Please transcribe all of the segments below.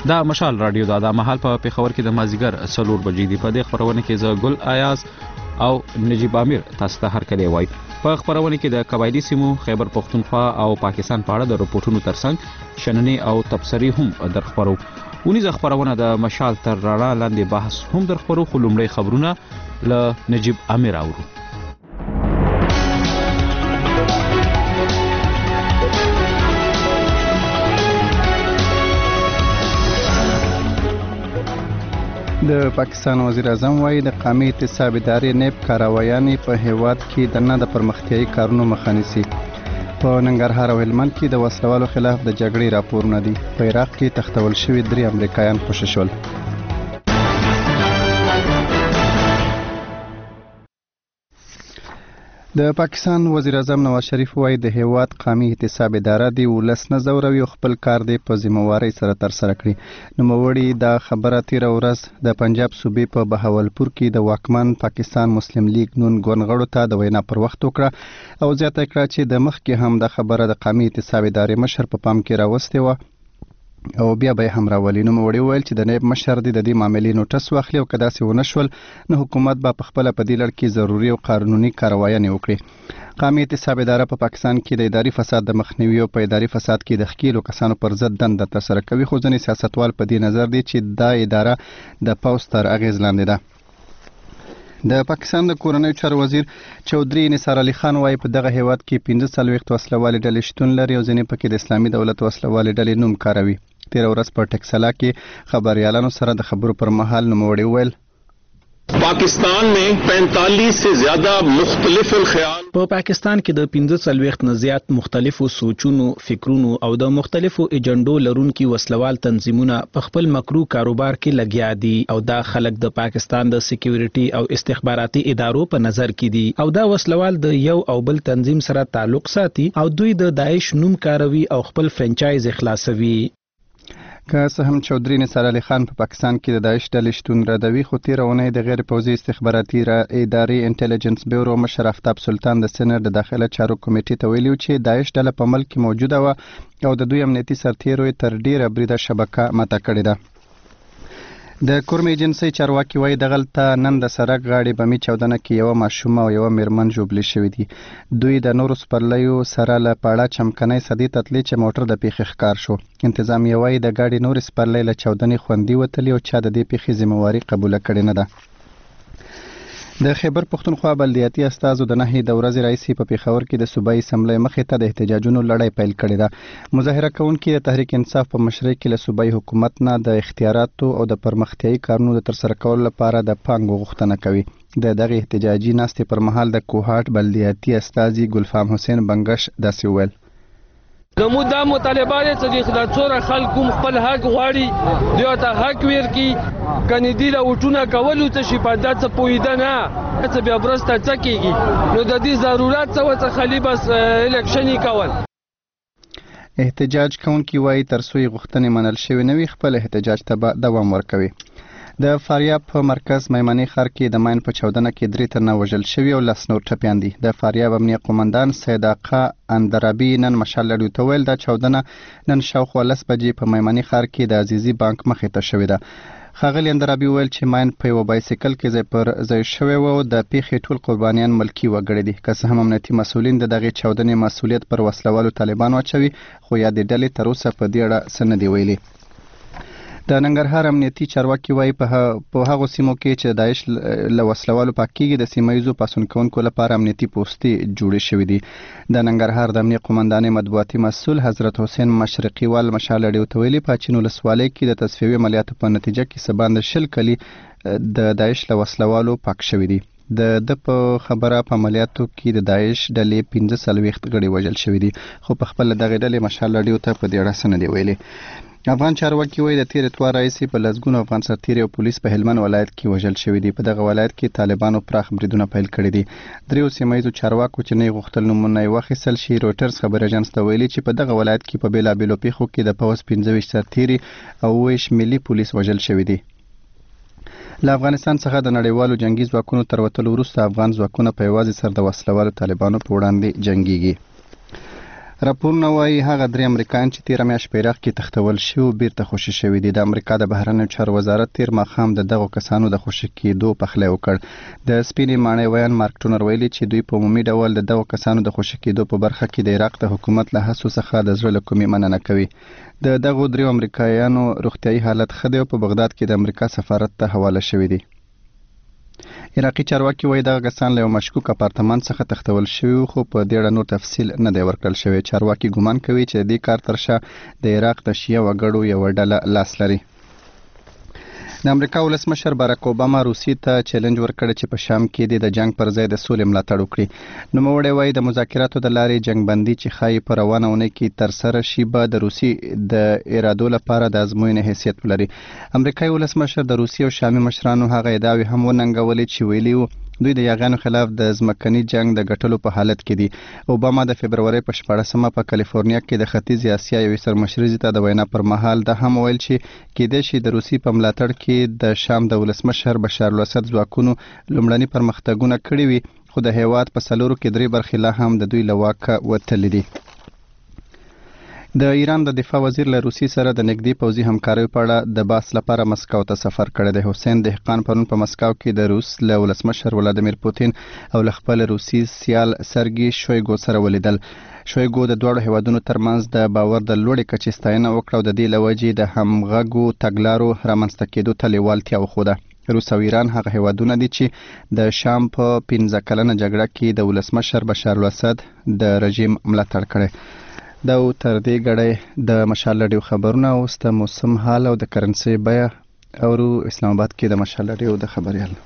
دا مشال رادیو دا مهال په پیښور کې د مازیګر 4 بجې دی. په دې خبرونه کې زه ګل آیاز او نجیب امیر تاسو ته هرکلی وای. په خبرونه کې د قبایلی سیمو خیبر پختونخوا او پاکستان په اړه د رپورټونو ترڅنګ شننې او تبصرې هم درخبرو. ونیزه خبرونه د مشال تر رڼا لاندې بحث هم درخبرو. خو لومړی خبرونه له نجیب امیر اورو. د پاکستان وزیر اعظم وایي د قومي اعتصاب ادارې نیب کاروایانې په هیواد کې د نه د پرمختیایي کارونو مخه نیسي. په ننګرهار او هلمند کې د وسلوالو خلاف د جګړې راپورونه دي. په عراق کې تښتول شوي 3 امریکایان خوشي شول. د پاکستان وزیر اعظم نواز شریف وایي د هیواد قومي اعتصاب اداره دی ولس نه ځوروي او خپل کار دی په ذمہوارۍ سره ترسره کړي. نوموړي دا خبره تیره ورځ د پنجاب صوبې په بهاولپور کې د واکمن پاکستان مسلم لیگ نون ګوندغړو ته د وینا پر وخت وکړه او زیاته کړه چې د مخکې هم د خبره د قومي اعتصاب ادارې مشر په پام کې راوستې و او بیا به هم راولي. نوموړي وویل چې د نیب مشر دی د دې معاملې نوټس واخلي او که داسې ونه شول نو حکومت به په خپله په دې لړ کې ضروري او قانوني کاروایانې وکړي. قومي اعتصاب اداره په پاکستان کې د اداري فساد د مخنیوي او په اداري فساد کې د ښکیلو کسانو پر ضد دنده ترسره کوي. خو ځینې سیاستوال په دې نظر دي چې دا اداره د پوځ تر اغېز لاندې ده. د پاکستان د کورنیو چارو وزیر چودھری نثار علي خان وايي په دغه هیواد کې 45 وسلوالې ډلې شتون لري او ځینې پکې د اسلامي دولت وسلوالې ډلې نوم کاروي. تیره ورځ په ټکسلا کې خبريالانو سره د خبرو پر مهال نوموړي وویل पाकिस्तान में 45 से ज्यादा मुख्तलिफ الخيال په پاکستان کې د 45 نه زیات مختلفو سوچونو، فکرونو او د مختلفو ایجنډو لرونکي وسلوال تنظیمونه په خپل مکروه کاروبار کې لګیا دي او دا خلک د پاکستان د سکیورټي او استخباراتي ادارو په نظر کې دي او دا وسلوال د یو او بل تنظیم سره تعلق ساتي او دوی د داعش نوم کاروي او خپل فرانچایز اخلاصوي. که څه هم چودھری نثار علي خان په پاکستان کې د داعش ډلې شتون ردوي خو تیره اونۍ د غیر پوځي استخباراتي ادارې انټيليجنس بیورو مشر آفتاب سلطان د سېنات د داخله چارو کمیټې ته ویلي چې داعش ډله په ملک کې موجوده و او د دوی امنیتي سرتیرو تر ډیره بریده شبکه ماته کړې ده. د کورم ایجنسي چارواکي وایي دغلته نن د سړک غاړې بمي چاودنه کې یو ماشوم او یو میرمن ژوبلې شوي دي. دوی د نورو سپرلیو سره له پاړه چمکنۍ صدې ته تللې چې موټر د پیښې ښکار شو. انتظامیه وایي د ګاډي نورې سپرلۍ له چاودنې خوندي وتلې او چا د دې پیښې ذمہواري قبوله کړې نه ده. د خیبر پختونخوا بلدیاتي استازو د نهي د ورځې راهیسې په پیښور کې د صوبایي اسمبلۍ مخې ته د احتجاجونو لړۍ پیل کړې ده. مظاهره کوونکي د تحریک انصاف په مشرۍ کې له صوبایي حکومت نه د اختیاراتو او د پرمختیایي کارونو د ترسره کولو لپاره د پانګو غوښتنه کوي. د دغه احتجاجي ناستې پر مهال د کوهاټ بلدیاتي استازي ګلفام حسین بنگش داسې وویل زموږ دا مطالبه ده چې د څوره خلکو خپل حق غواړي دوی ته حق ورکړي کني دی له وټونه کولو ته شي په داسې پویده نه چې بیا برسته څه کېږي نو د دې ضرورت څه وڅه خالي بس الکشنې کول. احتجاج کوونکي وایي تر څو یې غوښتنې منل شوې نه وي خپل احتجاج ته به دوام ورکوي. د فاریاب په مرکز میمنې ښار کې د ماین په چاودنه کې 3 تنه وژل شوي او 10 نور ټپیان دي. د فاریاب امنیه قومندان سید آقا اندرابي نن مشال رادیو ته ویل دا چاودنه نن شاوخوا 10 بجې په میمنې ښار کې د عزیزي بانک مخې ته شوې ده. ښاغلي اندرابي ویل چې ماین په یو بایسیکل کې ځای پر ځای شوی و او د پیښې ټول قربانیان ملکي وګړي دي. که څه هم امنیتي مسؤلین د دغې چاودنې مسؤلیت پر وسلوالو طالبانو اچوي خو یادې ډلې تر اوسه په دې اړه څه نه دي ویلي. د ننګرهار امنیتي چارواکي وایي په هغو سیمو کې چې داعش له وسلوالو پاکېږي د سیمه ییزو پاڅون کوونکو لپاره امنیتي پوستې جوړې شوې دي. د ننګرهار د امنیه قومندانۍ مطبوعاتي مسؤل حضرت حسین مشرقي وال مشال رادیو ته ویلي په اچین ولسوالۍ کې د تصفیوي عملیاتو په نتیجه کې څه باندې 20 کلي د داعش له وسلوالو پاک شوي دي. د په خبره په عملیاتو کې د داعش ډلې 45 غړي وژل شوي دي خو په خپل دغه ډلې مشال رادیو ته په دې اړه څه نه دي ویلي. افغان چارواکي وایي د تیر اتوار راهیسې په لسګونو افغان سرتیري او پولیس په هلمند ولایت کې وژل شوي دي. په دغه ولایت کې طالبانو پراخ بریدونه پیل کړي دي. 3 سیمه ییزو چارواکو چې نه غوښتل نومونه یې واخیستل شي رویټرز خبر اژانس ته ویلي چې په دغه ولایت کې په بیلابیلو پیښو کې د پوځ 25 سرتیري او 20 ملي پولیس وژل شوي دي. له افغانستان څخه د نړیوالو جنگي ځواکونو تر وتلو وروسته افغان ځواکونه په یوازې سر د وسلوالو طالبانو په وړاندې جنګيږي. راپورونه وايي هغه 3 امریکایان چې تیر میاشت په عراق کې تختول شو بیرته خوشي شوي دي. د امریکا د بهرنیو چارو وزارت تیر ماښام د دغو کسانو د خوشي کېدو پخلی وکړ. د سپینې ماڼۍ ویان مارک ټونر ویلي چې دوی په عمومي ډول د دغو کسانو د خوشي کېدو په برخه کې د عراق د حکومت له هڅو څخه د زړه له کومې مننه کوي. د دغو 3 امریکایانو روغتیايي حالت ښه دی او په بغداد کې د امریکا سفارت ته حواله شوي دي. عراقي چارواکي وایي دغه کسان له یو مشکوک اپارتمان څخه تښتول شوي خو په دې اړه نور تفصیل نه دی ورکړل شوی. چارواکي ګومان کوي چې د دې کار تر شا د عراق د شیعه وګړو یوه ډله لاس لري. د امریکا ولسمشر باراک اوباما روسیې ته چیلنج ورکړ چې په شام کې د جنگ پر ځای د سولې ملاتړ وکړي. نوموړی وایي د مذاکراتو د لارې جنگ بندي چې ښایي په روانه اونۍ کې ترسره شي به د روسیې د ارادو لپاره د ازموینې حیثیت ولري. امریکایي ولسمشر د روسیې او شامي مشرانو هغه ادعاوې هم وننګولې چې ویلي وو دوی د یاغیانو خلاف د ځمکني جنگ د ګټلو په حالت کې دي. اوباما د فبرورۍ په 14مه په کالیفورنیا کې د ختیځې اسیا یوې سرمشرۍ ته د وینا پر مهال د هم ویل چې کېدای شي د روسیې په ملاتړ کې د شام د ولسمشر بشار الاسد ځواکونو لومړني پرمختګونه کړي وي خو د هیواد په څلورو کې 3 برخې لا هم د دوی له واکه وتلي دي. د ایران د دفاع وزیر له روسیې سره د نږدې پوځي همکارۍ په اړه د بحث لپاره مسکو ته سفر کړی دی. حسین دهقان پرون په مسکو کې د روس له ولسمشر ولادیمیر پوتین او له خپل روسي سیال سرګي شویګو سره ولیدل. شویګو د دوړو هیوادونو ترمنځ د باور د لوړې کچې ستاینه وکړه او د دې لوجې د همغږو تګلارو رامنځته کېدو ته لیوالتیا وښوده. روس او ایران هغه هیوادونه دي چې د شام په 15 کلنه جګړه کې د ولسمشر بشار الاسد د رژیم ملاتړ کړی. دا تر دې غړې د مشال رادیو خبرونه اوس د موسم حال او د کرنسي بیه او اسلام آباد کې د مشال رادیو د خبريال.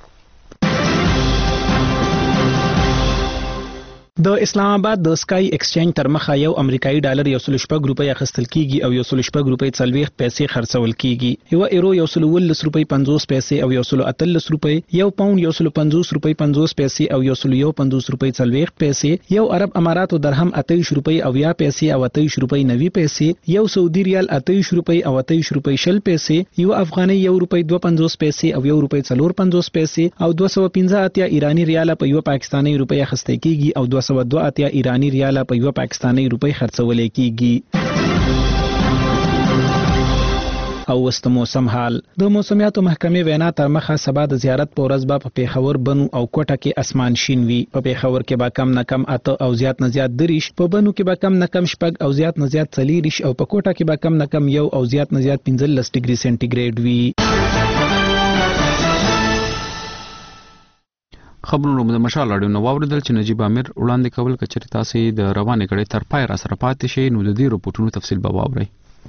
د اسلام آباد د سکای ایکسچینج تر مخه یو امریکایي ډالر 1.6 روپۍ اخیستل کیږي او 1.6 روپۍ 40 پیسې خرڅول کیږي. یو ایرو 1.10 روپۍ 50 پیسې او 1.38 روپۍ، یو پاوند 1.50 روپۍ 50 پیسې او 1.50 روپۍ 40 پیسې، یو عرب اماراتو درهم 28 روپۍ او 10 پیسې او 28 روپۍ 90 پیسې، یو سعودي ریال 28 روپۍ او 28 روپۍ 20 پیسې، یو افغاني 1 روپۍ 2.50 پیسې او 1 روپۍ 4.50 پیسې او 215 ایرانی ریال په یو پاکستاني روپۍ اخیستل کیږي او 202 ایرانی ریال په یو پاکستاني روپۍ خرڅول کیږي. او وست موسم حال. د موسمیاتو محکمې وینا تر مخه سبا د زیارت په ورځ به په پیښور، بنو او کوټه کې اسمان شین وي. په پیښور کې به کم نه کم 8 او زیات نه زیات 3، په بنو کې به کم نه کم 4 او زیات نه زیات 4 او په کوټه کې به کم نه کم 1 او زیات نه زیات 15 ډیګري سنټیګریډ وي. خبرونه د مشال رادیو نو واوریدل چې نجیب امیر وړاندې کول کچري تاسو د روانې کړي تر پای را سره پاتې شي نو د دې رپورټونو تفصیل به واورئ.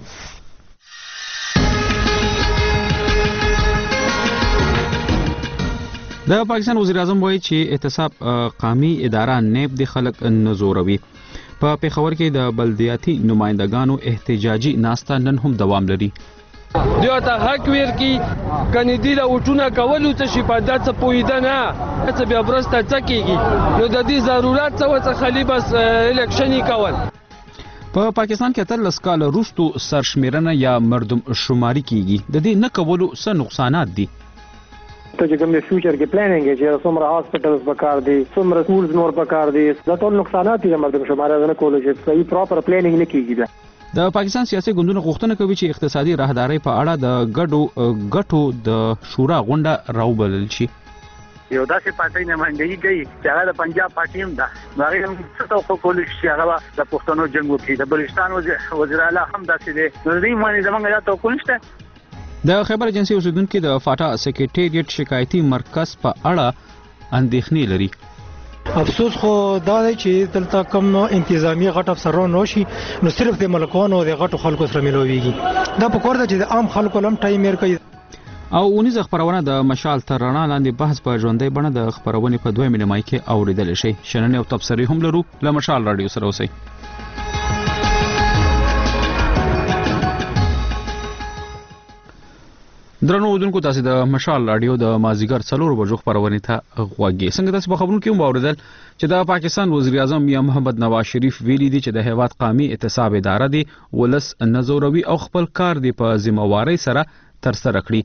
د پاکستان وزیر اعظم وایي چې احتساب قومي اداره نیب د خلک نزوروي. په پیښور کې د بلدیاتي نمائندګانو احتجاجي ناسته نن هم دوام لري. دیو ته حق ور کی کني دی له وټونه کولو ته شي په دات پویده نه څه بیا برسته څکیږي نو د دې ضرورت څه خلی بس الیکشنی کول. په پاکستان کې تر لس کال وروسته سرشمیرنه یا مردم شماري کیږي. د دې نه کولو څه نقصانات دي؟ ته چې کوم د فیوچر کې پلانینګ چې څومره هاسپټلز پکار دي، څومره سکولز نور پکار دي، دا ټول نقصانات دي مردم شماري نه کولو چې صحیح پراپر پلانینګ نه کیږي. د پاکستان سیاسي ګوندونو غوښتنه کوي چې اقتصادي راهداري په اړه د ګټو د شورا غونډه راوبلل شي. یو داسې پارټي نمائندګي کوي چې هغه د پنجاب پارټي هم ده، هغه هم څه خو کول شي هغه د پښتنو جنگ وکړي. د بلوچستان وزیر اعلی هم داسې دی، نو دې باندې زمونږ دا توقع نشته. د خیبر ایجنسی اوسیدونکو د فاټا سکریټریټ شکایتي مرکز په اړه اندېښنې لري. افسوس خو دا دی چې دلته کوم انتظامی غټ افسران نشي، نو صرف د ملکانو او د غټو خلکو سره ملويږي. دا په کور ده چې د عام خلکو لم ټایم ور کوي. او اونیزه خبرونه د مشال تر رڼا لاندې بحث په ژوندۍ بڼه د خبرونې په 2 مینه مای کې اوریدل شي. شننې او تبصرې هم لرو. له مشال رادیو سره اوسئ. درنو اوردونکو تاسو د مشال رادیو د مازیګر 4 بجو خبرونه ته غوږی. څنګه تاسو په خبرونو کې واوریدل چې د پاکستان وزیر اعظم یا محمد نواز شریف ویلي دي چې د هیواد قومي احتساب اداره دی ولس نزوروي او خپل کار دی په ذمہواری سره تر سره کړی.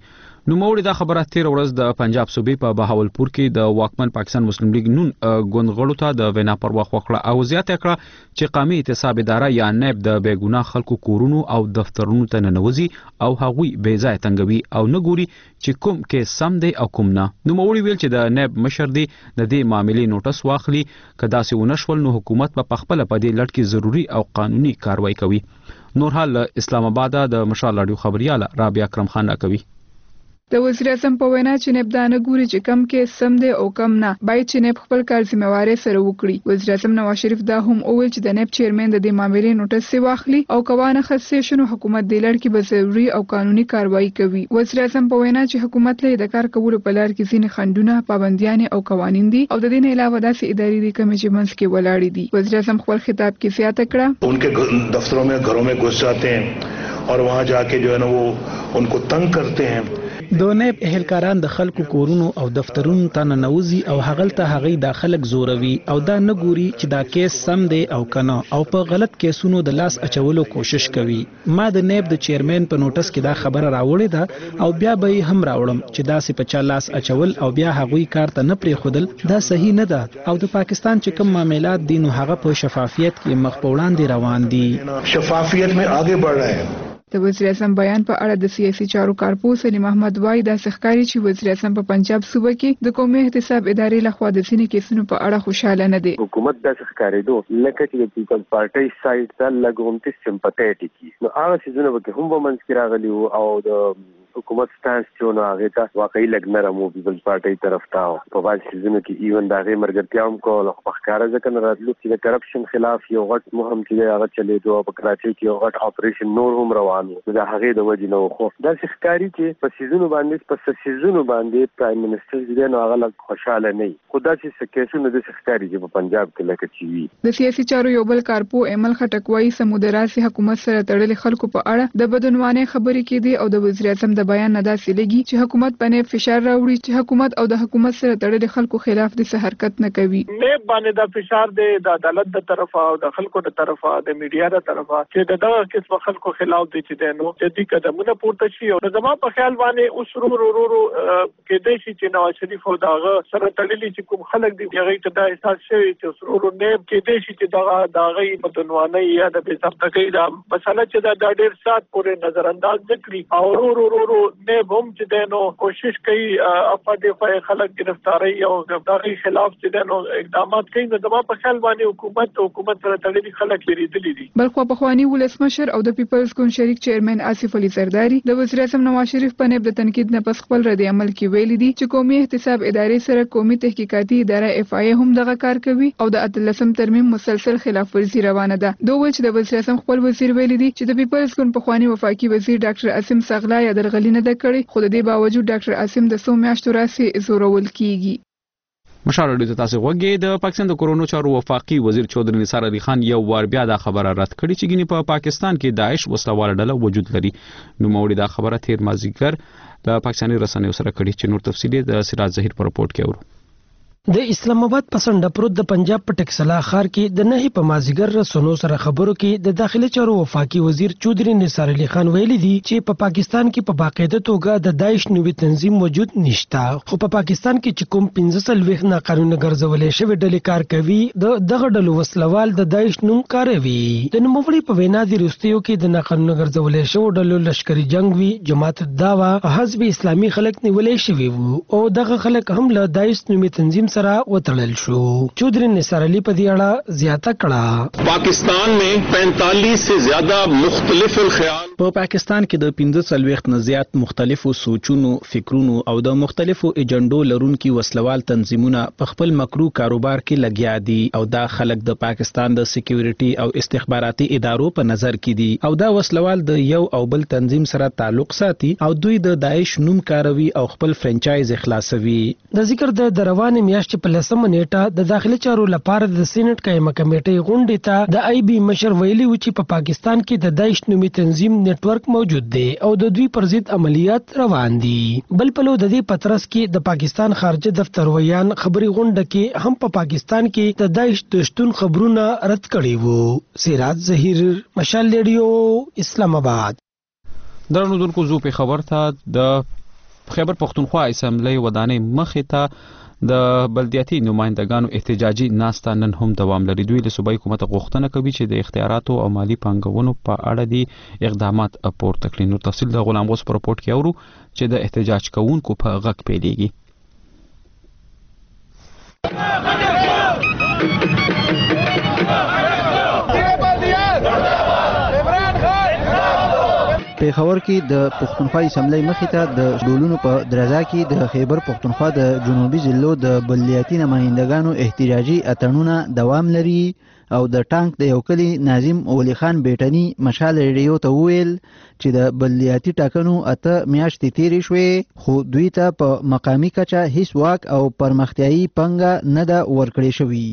نوموړي دا خبره تیر ورځ د پنجاب صوبې په بهاولپور کې د واکمن پاکستان مسلم لیگ نون ګوندغړو ته د وینا پر وخت وکړه او زیاته کړه چې قومي اعتصاب اداره یا نیب د بیګناه خلکو کورونو او دفترونو ته ننوځي او هغوی بې ځای تنګوي او نه ګوري چې کوم کې سم دی او کوم نه. نوموړي ویل چې د نیب مشر دی د دې معاملې نوټس واخلي که داسې ونشول نو حکومت په خپله په دې لړ کې ضروري او قانوني کاروایی کوي. نور حال اسلام آباد د مشال رادیو خبرياله رابعه اکرم خان راکوي. د وزیر اعظم په وینا چې نیب دا نه ګوري چې کم کې سم دی او کم نه، باید چې نیب خپل کار ذمہواري سره وکړي. وزیر اعظم نواز شریف دا هم وویل چې د نیب چیرمن د دې معاملې نوټس واخلي او کوانه خاصه شنو حکومت د لړ کې به ضروري او قانوني کاروایی کوي. وزیر اعظم په وینا چې حکومت له د کار کولو په لار کې ځینې خنډونه، پابندیان او قوانین دي او د دې نه علاوه داسې اداري دي کوم چې منځ کې ولاړې دي. وزیر اعظم خپل خطاب کې زیاته کړه उनके दफ्तरों में घरों में घुस जाते हैं और वहां जाके जो है ना वो उनको तंग करते हैं. د نیب اهلکاران د خلکو کورونو او دفترونو ته ننوځي او هغلته هغه د خلک زوروي او دا نه ګوري چې دا کیس سم دی او کنه او په غلط کیسونو د لاس اچولو کوشش کوي. ما د نیب د چیرمن په نوټس کې دا خبره راوړې ده او بیا به هم راوړم چې دا سې په چا لاس اچول او بیا هغوی کار ته نه پریښودل دا صحیح نه ده او د پاکستان چې کوم معاملات دي نو هغه په شفافیت کې مخ په وړاندې روان دي. شفافیت में आगे बढ़ रहे हैं. د وزیر اعظم بیان په اړه د سیاسي چارو کارپو سلیم احمد وای د ښکاری چې وزیر اعظم په پنجاب صوبه کې د قومي احتساب ادارې لخوا د ځینې کیسونو په اړه خوشاله نه دي. حکومت د ښکاریدو لکه چې د پیپلز پارټي سایډ ته لګونتي سمپاتیټیک نو هغه سيزونه به هم ومنځ کې راغلي او د حکومت سټانس چې نو هغه ته واقعي لګ نه رمو پیپلز پارټي طرف ته په باندې سيزونه کې ایون دا غي مرګرتیا هم کول خو ښکارا ځکه نه راتلو چې د کرپشن خلاف یو غټ مهم چې هغه چلے دوه په کراچي کې یو غټ اپریشن نور هم روانو دا هغه د وجې نو خو دا ښکاری چې په سيزونو باندې پرایم منسٹر دې نو هغه خوشاله نه خدا چې کیسونه د ښکاری چې په پنجاب کې لکه چی وی. د سیاسي چارو یو بل کارپو ایمل خټکوي سمودراسي حکومت سره تړلې خلکو په اړه د بدعنوانۍ خبرې کړي او د وزیر اعظم د بیان نه داسې لګي چې حکومت باندې فشار راوړي چې حکومت او د حکومت سره تړلې خلکو خلاف د حرکت نه کوي. نه باندې د فشار د عدالت د طرفه او د خلکو د طرفه د میډیا د طرفه چې دغه قسم خلکو خلاف دي چې نو چې قدمونه پورته شي او زما په خیال باندې اوس ورو کې د شي چې نواز شریف او دغه سره تړلې چې کوم خلک دي هغه ته دا احساس شوی چې ورو نه کې د شي چې دغه بدعنوانۍ یا د بې ضبطۍ دا مسله چې دا ډېر سات پورې نظر انداز نکړي او ورو نه هم چې نو کوشش کوي افاده خلک گرفتاری او دغه خلاف چې نو اقدامات کوي نو زما په خیال باندې حکومت سره تړلې خلک لري دي. بلخو په خواني ولسمشر او د پیپلز ګوند شریک چیرمن آصف علي زرداری د وزیر اعظم نواز شریف په نیب د تنقید نه پس خپل رد عمل کې ویلي دي چې قومي احتساب ادارې سره قومي تحقیقاتي اداره FIA هم دغه کار کوي او د 18 ترمیم مسلسل خلاف ورزي روانه ده. دوی چې د وزیر اعظم خپل وزیر ویلي دي چې د پیپلز ګوند په خواني وفاقي وزیر ډاکټر عاصم صغلا یا درغلي نه کړي خو د دې باوجود ډاکټر عاصم د 100 میاشتو راځي زورول کیږي. مشال رادیو تاسو غوږی د پاکستان د کورونو چارو وفاقي وزیر چودري نثار علي خان یو وار بیا دا خبره رد کړې چې ګینه په پاکستان کې داعش وسلوال ډله وجود لري. نو موړي دا خبره تیر مازیګر د پاکستاني رسنیو سره کړي چې نور تفصیلی د سراج ظهیر په رپورت کې اورو. د اسلام آباد پسنډ پروت د پنجاب په ټکسلا ښار کې د نهي په مازیګر رسنیو سره خبرو کې د داخلي چارو وفاقي وزیر چودري نثار علي خان ویلي دي چې په پاکستان کې په باقاعده توګه د داعش نوې تنظیم وجود نشته خو په پاکستان کې چې کوم 15 نه قانوني ګرځولې شوی ډلې کار کوي دغه ډلو وسلوال د داعش نوم کاروي. د نوموړي په وینا د روستیو کې د ناقانوني ګرځولې شوی ډلو لشکري جنگ وی جماعت الدعوه حزب اسلامي خلک نیولې شوی وو او دغه خلک هم له داعش نوې تنظیم سره وتړل شو. چودري نثار علي په دې اړه زیاته کړه पाकिस्तान में 45 से ज्यादा मुख्तलिफ الخيال په پاکستان کې د 15 نه زیات مختلفو سوچونو فکرونو او د مختلفو ایجنډو لرونکي وسلوال تنظیمونه په خپل مکرو کاروبار کې لګیا دي او دا خلک د پاکستان د سکیورټي او استخباراتي ادارو په نظر کې دي او دا وسلوال د یو او بل تنظیم سره تعلق ساتي او دوی د داعش نوم کاروي او خپل فرانچایز اخلاصوي. د ذکر د روانې میاشتې په 10 نیټه د داخلي چارو لپاره د سېنات قائمه کمیټې غونډې ته د IB مشر ویلي و چې په پاکستان کې د داعش نومي تنظیم نتورک موجود دی او د دوی پر ضد عملیات روان دي. بل پلو د دې پترس کې د پاکستان خارجه دفتر ویان خبري غونډه کې هم په پاکستان کې د داعش د شتون خبرونه رد کړي وو. سراج ظهیر مشال ریډیو اسلام آباد. درنو دونکو زو په خبر ته د خیبر پښتونخوا اسمبلی ودانۍ مخې ته د بلدیاتي نمائندګانو احتجاجي ناسته نن هم دوام لري. دوی له صوبایي حکومت غوښتنه کوي چې د اختیاراتو او مالی پانګونو په اړه دي اقدامات پورته کړي. نور تفصیل د غلام غوث په رپورټ کې اورو چې د احتجاج کوونکو په غږ پیلېږي. پېښور کې د پښتونخوا اسمبلی مخې ته د ډولونو په درزا کې د خیبر پښتونخوا د جنوبي ضلعو د بلدیاتي نمائندګانو احتجاجي اتڼونه دوام لري او د ټانک د یو کلي ناظم ولی خان بیټني مشال ریډیو ته وویل چې د بلدیاتي ټاکنو 8 میاشتې تیرې شوې خو دوی ته په مقامي کچه هیڅ واک او پرمختیایي پنګه نه ده ورکړې شوې.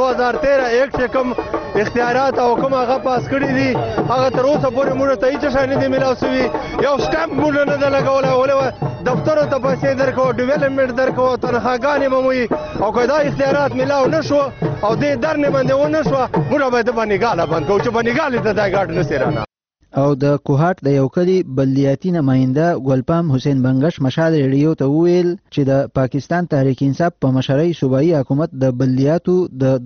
2013 یک چې کوم اختیارات او کوم هغه پاس کړی دي هغه تر اوسه پورې موږ ته هیڅ شی نه دی میلاو شوی. یو سټامپ موږ نه ده لګولی ولې دفترو ته پیسې درکوو ډیولپمنټ درکوو تنخواګانې به موي او که دا اختیارات میلاو نه شو او دې درنې باندې ونه شوه موږ به د بنیګاله بند کوو چې بنیګالې ته دا ګاډ نسي رانه. او د کوهاټ د یو کلي بلدیاتي نماینده ګلپام حسین بنگش مشال ریډیو ته وویل چې د پاکستان تحریک انصاف په مشرۍ صوبایي حکومت د بلدیاتو د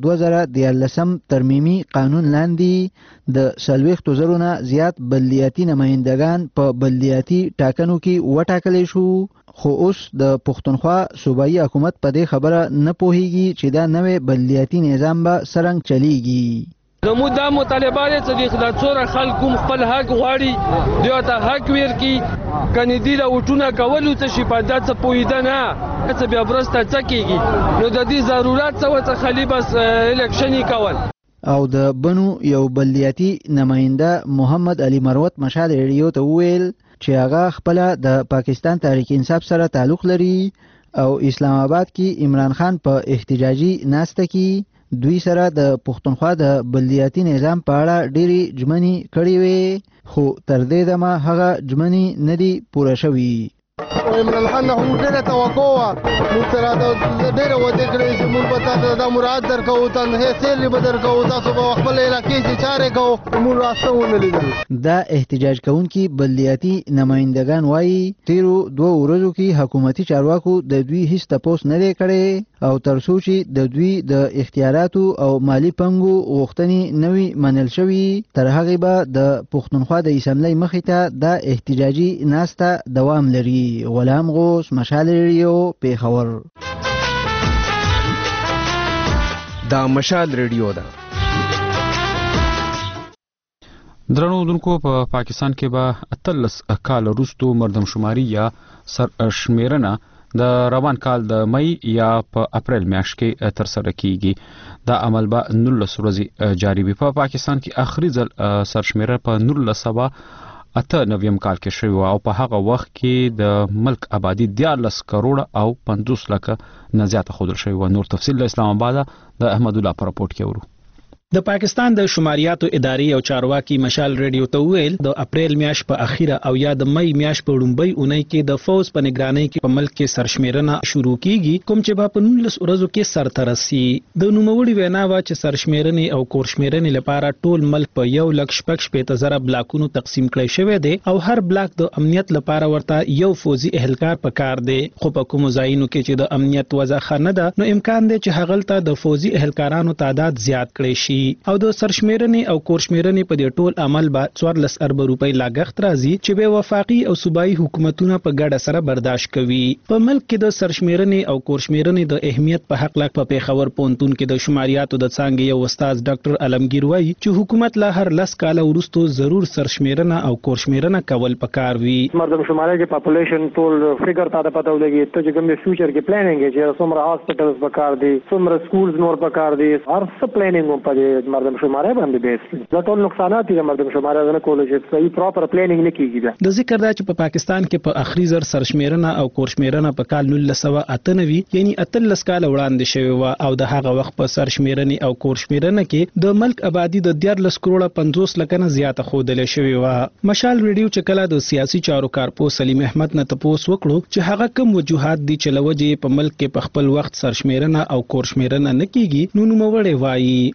2013 ترمیمي قانون لاندې د 40,000 نه زیات بلدیاتي نمایندگان په بلدیاتي ټاکنو کې وټاکلی شو خو اوس د پښتونخوا صوبایي حکومت په دې خبره نه پوهیږي چې دا نوې بلدیاتي نظام به څرنګه چلیږي. زموږ دا مطالبه دی چې د څوره خلکو خپل حق غواړي دوی ته حق ورکړي کني دی له وټونه کولو ته شي په داسې پوهیده نه چې بیا برسته څه کېږي نو د دې ضرورت څه خالي بس الیکشني کول. او د بنو یو بلدیاتي نماینده محمد علي مروت مشال ریډیو ته وویل چې هغه خپل د پاکستان تحریک انصاف سره تعلق لري او اسلام آباد کې عمران خان په احتجاجي ناسته کې دوی سره د پښتونخوا د بلدیاتي نظام په اړه ډېرې ژمنې کړې وې خو تر دې دمه هغه ژمنې نه دي پوره شوي. عمران خان نه هم ډېره توقع وه موږ سره ډېره وعدې کړې چې موږ به تاسو دا مراعات درکوو تنخواستې به درکوو تاسو به خپل علاقې چې چارې کوو موږ راسته ونه لیدل. دا احتجاج کوونکي بلدیاتي نمایندګان وایي تیرو 2 ورځو کې حکومتي چارواکو د دوی هیڅ تپوس نه دی کړی او تر څو چې د دوی د اختیاراتو او مالی پنګو غوښتنې نوي منل شوي تر هغې به د پښتونخوا د اسمبلی مخې ته دا احتجاجي ناسته دوام لري. غلام غوث مشال ریډیو پېښور. دا مشال ریډیو ده. درنو اوردونکو په پاکستان کې به 13 کال وروسته مردم شماري یا سرشمیرنه د روان کال د مې یا په اپریل میاشت کې تر سره کیږي. دا عمل به 19 ورځې جاری وي. په پاکستان کې آخري ځل سرشمیره په 1998 کال کې شوی او په هغه وخت کې د ملک آبادی 14 کروڑ او 50 لک نه زیاته خودل شوی و. نور تفصیل د اسلام آباد د احمد الله پر رپورت کې ورو. د پاکستان د شماریاتو ادارې او چارواکي مشال ریډیو ته ویل د اپریل میاشت په اخیره او یا د مې میاشت په لومبۍ اونۍ کې د فوز په نگرانۍ کې په ملک کې سرشمیرنه شروع کیږي کوم چې په 19 ورځو کې سرته رسي. د نوموړي وینا وا چې سرشمیرنې او کورشمیرنې لپاره ټول ملک په 1,60,000 بلاکونو تقسیم کړی شوی دی او هر بلاک د امنیت لپاره ورته یو فوزي اهلکار پکار دی خو په کوم ځایونو کې چې د امنیت وضع ښه نه ده نو امکان دی چې هغلته د فوزي اهلکارانو تعداد زیات کړي شي او د سرشمیرنې او کورشمیرنې په دې ټول عمل به 14 ارب روپۍ لاګښت راځي چې به وفاقي او صوبایي حکومتونه په ګډه سره برداشت کوي. په ملک کې د سرشمیرنې او کورشمیرنې د اهمیت په حق لاک په پېښور پونتون کې د شماریاتو د څانګې یو استاد ډاکټر علمگیر وایي چې حکومت لا هر 10 کال وروسته ضرور سرشمیرنه او کورشمیرنه کول پکار وي. مردم شماري کې پاپولیشن ټول فګر ته پته ولګي ته چې کوم فیوچر کې پلانینګ چې څومره هاسپټلز پکار دي څومره سکولز نور پکار دي هر څه پلانینګ په دې مردم شماري باندې بیس دا ټول نقصانات دي مردم شماري نه کول چې صحیح پراپر پلانینګ نه کیږي. د ذکر دا چې په پاکستان کې په اخري زر سرشمیرنه او کورشمیرنه په کال 1998 یعنی 13 کال وړاندې شوی و او د هغه وخت په سرشمیرنه او کورشمیرنه کې د ملک آبادی د 14 کروڑ 50 لک نه زیاته خودل شوی و. مشال ریډیو چې کله د سیاسي چارو کارپو سلیم احمد نه تاسو وکړو چې هغه کوم وجوهات دي چې لوجه په ملک کې په خپل وخت سرشمیرنه او کورشمیرنه نه کیږي نو نوموړی وایي د دې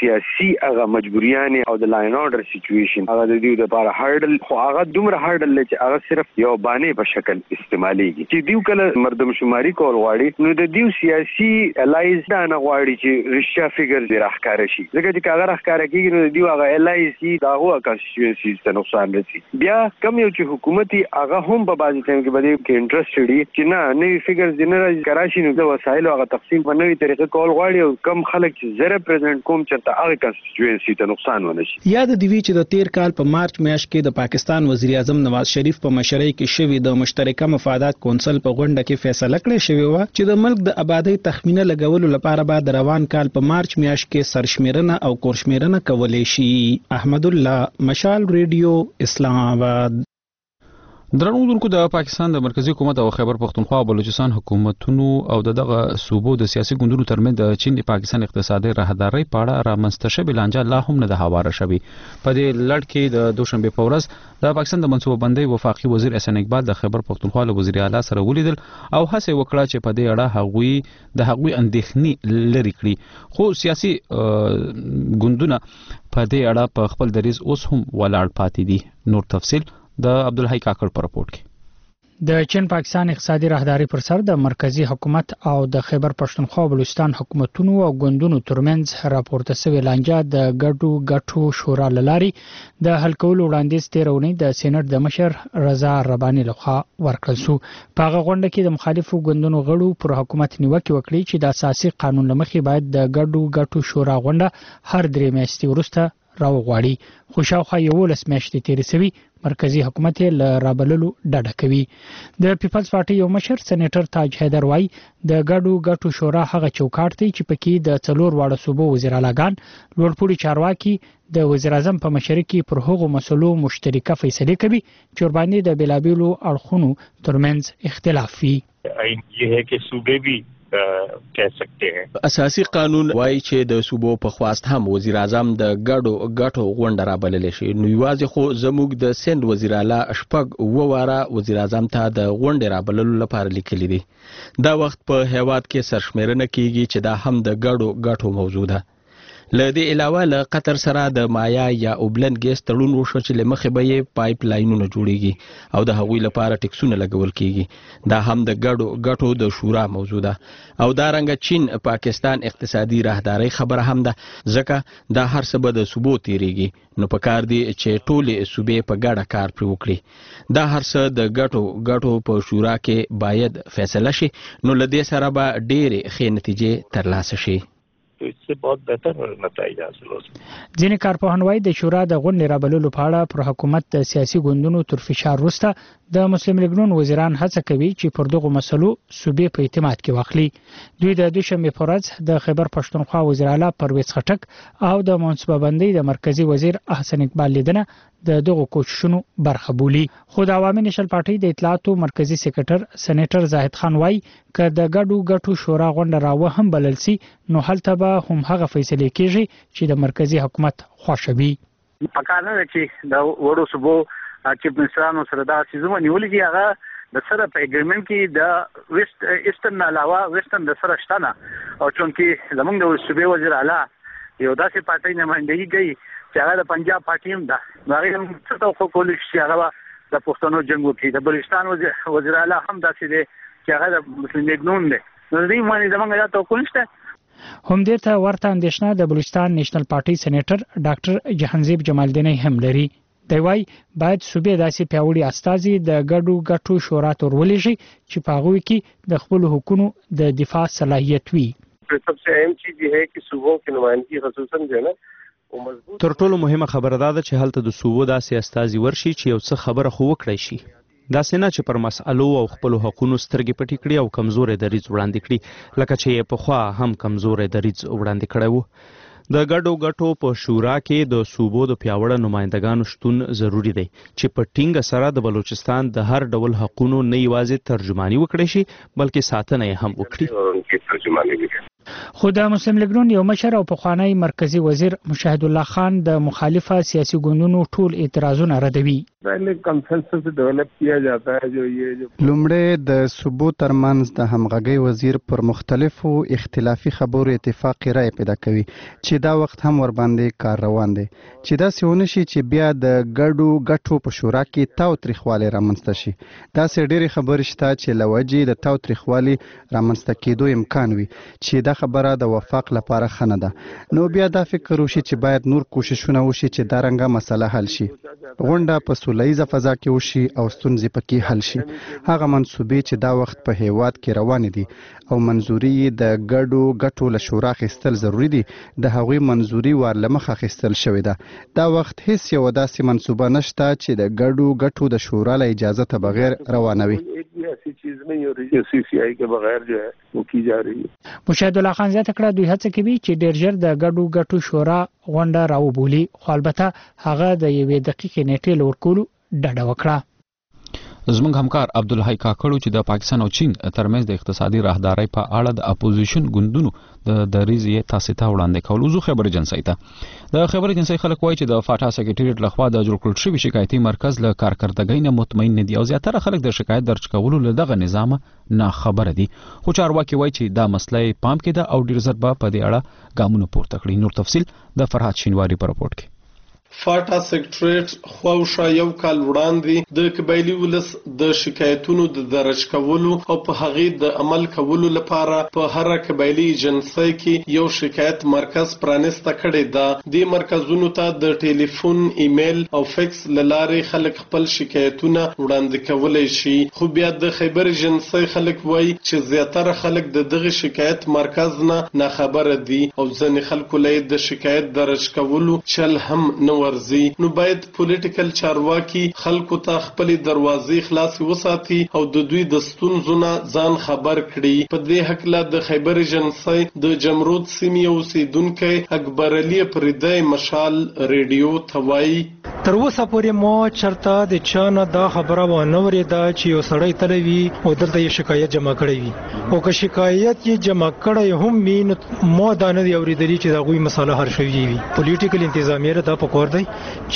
سیاسي هغه مجبوریان او د لاین اورډر سچويشن هغه د دې لپاره هارډل خو هغه دومره هارډل چې هغه صرف یو باندې په شکل استعماليږي چې دیو کله مردم شماري کول غواړي نو د دیو سیاسي الایز دا نه غواړي چې رښتیا فګر دی راخاره شي ځکه چې هغه راخاره کیږي نو دیو هغه الایز دا هو کانستیټوئنسي ته نقصان رسي بیا کم یو چې حکومتي هغه هم په بعضی ټیم کې بده کې انټرست لري چې نه نوې فګر دی نه کراشي نو د وسایل هغه تقسیم په نوې طریقه کول غواړي او کم خلک چې زره پریزنټ کوم چرته هغه کانستیټوئنسي ته نقصان ونه شي یاد دی چې د تیر کال په مارچ میاشت کې د پاکستان وزیر اعظم نواز شریف په مشرۍ کې شوی د مشترکه مفادات کونسل په غونډه کې فیصله کړې شوې و چې د ملک د آبادی تخمینه لګولو لپاره به د روان کال په مارچ میاشت کې سرشمیرنه او کورشمیرنه کولې شي. احمد الله، مشال ریډیو، اسلام آباد. درنو دونکو د پاکستان د مرکزی حکومت او خیبر پختونخوا او بلوچستان حکومتونو او دغه صوبو د سیاسي ګوندونو ترمنځ د چین د پاکستان اقتصادي راهداري په اړه رامنځته شوې لانجه لا هم نه ده هواره شوې. په دې لړ کې د دوشنبه په ورځ د پاکستان د منصوبه بندۍ وفاقي وزیر احسان اقبال د خیبر پختونخوا له وزیر اعلی سره ولیدل او هڅه وکړه چې په دې اړه هغوی اندېښنې لري کړي، خو سیاسي ګوندونه په دې اړه په خپل دریځ اوس هم ولاړ پاتې دي. نور تفصیل د عبدالحی کاکړ په راپورټ کې. د چین پاکستان اقتصادي راهداري پر سر د مرکزی حکومت او د خیبر پښتونخوا او بلوچستان حکومتونو او ګوندونو ترمنځ راپورته شوې لانجه د ګډو شورا لاري د حل کولو وړاندیز تیرونی د سېنات د مشر رضا رباني لخوا ورکړل شو. په هغه غونډه کې د مخالفو ګوندونو غړو پر حکومت نیوکه وکړي چې د اساسي قانون لمخې باید د ګډو شورا غونډه هر 3 میاشتې وروسته راوغواړي، خو شاوخوا 11 میاشتې تیرې شوي مرکزی حکومت له رابللو ډډه کوي. د پیپلز پارټي یو مشر سېنیټر تاج حیدر وایي د ګډو شورا هغه چوکاټ دی چې پکې د 4 واړه صوبو وزیر اعلیګان، لوړپوړي چارواکي د وزیر اعظم په مشرۍ کې پر هغو مسلو مشترکه فیصله کوي چې ورباندې د بلابلو اړخونو ترمنځ اختلاف وي. یہ ہے کہ صوبے بھی کہہ سکتے ہیں. اساسي قانون وايي چې د صوبو په خواست هم وزیر اعظم د ګډو غونډه رابللی شي. نو یوازې خو زموږ د سند وزیر اعلی شپږ واره وزیر اعظم ته د غونډې رابللو لپاره لیکلي دي. دا وخت په هیواد کې سرشمیرنه کیږي چې دا هم د ګډو موضوع ده. له دې علاوه له قطر سره د مایا یا اوبلن ګیس تړون وشو چې له مخې به یې پایپ لاینونه جوړیږي او د هغوی لپاره ټیکسونه لګول کیږي. دا هم د ګډو د شورا موضوع ده. او دا رنګه چین پاکستان اقتصادي راهداري خبره هم ده، ځکه دا هر څه به د صوبو تیریږي، نو په کار دی چې ټولې صوبې په ګډه کار پرې وکړي. دا هر څه د ګډو په شورا کې باید فیصله شي، نو له دې سره به ډېرې ښې نتیجې ترلاسه شي. تو اس سے بہت بہتر نتائج حاصل ہو سکتے. ځینې کارپوهان وایي د شورا د غونډې رابللو په اړه پر حکومت د سیاسي ګوندونو تر فشار وروسته د مسلم لیګ نون وزیران هڅه کوي چې پر دغه مسلو صوبې په اعتماد کې واخلي. دوی د دوشنبه په ورځ د خیبر پښتونخوا وزیر اعلی پرویز خټک او د منصوبه بندۍ د مرکزی وزیر احسان اقبال لیدنه د دغه کوششونو برخه بولي. خو د عوامي نشل پارټي د اطلاعاتو مرکزی سکرټر سېنیټر زاهد خان وایي که د ګډو شورا غونډه راو هم بلل سي نو هلته به هم هغه فیصله کیږي چې د مرکزی حکومت خوښوي. پکانه چې د وړو صوبو چې منسرانو سره دا سیزونه نیولې دي هغه د سره په اګریمنت کې د ویسټ ایسټرن علاوه ویسټرن د سره شتنه او چونکې زمونږ د صوبې وزیر اعلی یو داسې پارټي نمائندګي کوي چې هغه د پنجاب پارټي هم ده، نو هغه هم څه توقع کولی شي هغه د پښتنو جنگ وکړي. د بلوچستان وزیر اعلی هم داسې دی چې هغه د مسلم لیګ نون دی، نو دې باندې زمونږ دا توقع نشته. هم دې ته ورته اندېښنه د بلوچستان نېشنل پارټي سېنیټر ډاکټر جهانزیب جمالدیني هم لري. دی وايي باید صوبې داسې پیاوړي استازي د ګډو شورا ته ورولېږي چې په هغوی کې د خپلو حقونو د دفاع صلاحیت وي. सबसे अहम चीज ये है कि सूबों की नुमाइंदगी خصوصا जो है ना تر ټولو مهمه خبره دا ده چې هلته د صوبو داسې استازي ورشي چې یو څه خبره خو وکړی شي، داسې نه چې پر مسألو او خپلو حقونو سترګې پټې کړي او کمزورې دریځ وړاندې کړي لکه چې یې پخوا هم کمزورې دریځ وړاندې کړی و. د ګډو په شورا کې د صوبو د پیاوړه نمائندګانو شتون ضروری دی چې په ټینګه سره د بلوچستان د هر ډول حقونو نه یوازې ترجمانی وکړي شي بلکې ساتنه یې هم وکړي. خو د مسلم لیګ نون یو مشر او پخوانی مرکزی وزیر مشاهد الله خان د مخالفه سیاسي ګوندونو ټول اعتراضونه ردوي. पहले कंसेंसस डेवलप किया जाता है जो ये जो لومړی د صوبو ترمنځ د همغږۍ وزیر پر مختلفو اختلافي خبرو اتفاق رائے پیدا کوي چې دا وخت هم ور باندې کار روان دی چې دا سونه شي چې بیا د ګډو په شورا کې تاو تریخوالی رامنځته شي دا سه ډېری خبرې شته چې لوجې د تاو تریخوالی رامنځته کېدو امکان وي چې دا خبره د وفاق لپاره خنه ده نو بیا دا فکر وشي چې باید نور کوششونه وشي چې دا رنګه مسله حل شي غونډه په سولهییزه فضا کې وشي او ستونزې پکې حل شي هغه منصوبې چې دا وخت په هیواد کې روان دي او منځوري د ګډو له شورا اخیستل ضروری دي د هغوی منځوري ورلمخه اخیستل شوې ده دا وخت هیڅ یو داسې منصوبه نشته چې د ګډو د شورا له اجازه ته بغیر روانوي ऐसी चीज नहीं हो रही है सीसीआई के बगैर जो है वो की जा रही है مشاهد الله خان زیاته کړه دوی هڅه کوي چې ډیر ژر د ګډو شورا غونډه راوبولي خو البته هغه د یوې دقیقې نیټې لور کولو ډډه وکړه زموږ همکار عبدالحی کاکړو چې د پاکستان او چین ترمنځ د اقتصادي راهدارۍ په اړه د اپوزیشن ګوندونو د دریزې تاسو ته وړاندې کول وزو خبر جنسي ته د خبر جنسي خلک وایي چې د فاټا سکریټریټ لخوا د جوړ کړل شوی شکایتي مرکز له کارکردګۍ نه مطمئن نه دي او زیاتره خلک د شکایت درج کولو له دغه نظام نه خبر دي خو چارواکي وایي چې دا مسله پام کې ده او ډیر زر به په دې اړه ګامونه پورته کړي نور تفصيل د فرحات شینواری په رپورت کې فاټا سکریټریټ خواوشا یو کال وړاندې د قبایلی ولس د شکایتونو د درج کولو او په هغه د عمل کولو لپاره په هر قبایلی ایجنسی کې یو شکایت مرکز پرانسته کړی دا د مرکزونو ته د ټلیفون ایمیل او فیکس لارې خلک خپل شکایتونه وړاندې کولای شي خو بیا د خیبر ایجنسی خلک وایي چې زیاتره خلک د دغه شکایت مرکز نه خبره دي او ځینې خلکو له د شکایت درج کولو چل هم نو ورزي نو باید پولیټیکل چارواکي خلکو ته خپل دروازې خلاص وساتي او د دوی د ستونزو نه ځان خبر کړي په دې حق لا د خیبر ایجنسی د جمرود سیمې اوسیدونکو اکبر علي پردای مشال ریډیو توای تر اوسه پورې مو چرته د چانه دا خبره و نه ورېده چې یو سړی تلوي او دلته یې شکایت جمع کړی وي او که شکایت یې جمع کړی هم وي نو مو دا نه دی اورېدلی چې د هغوی مسله حل شوې وي پولیټیکل انتظامیه دا پکار دی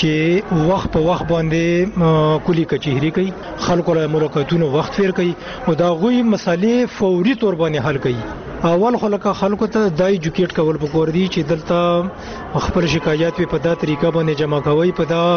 چې وخت په وخت باندې کلی کچهری کوي خلکو له ملاقاتونو وخت فیر کوي او دا غوي مسالې فوري تور باندې حل کوي اول خلکو ته د ایجوکیټ کول پکور دي چې دلته خپل شکایت په دا طریقه باندې جمع کوي په دا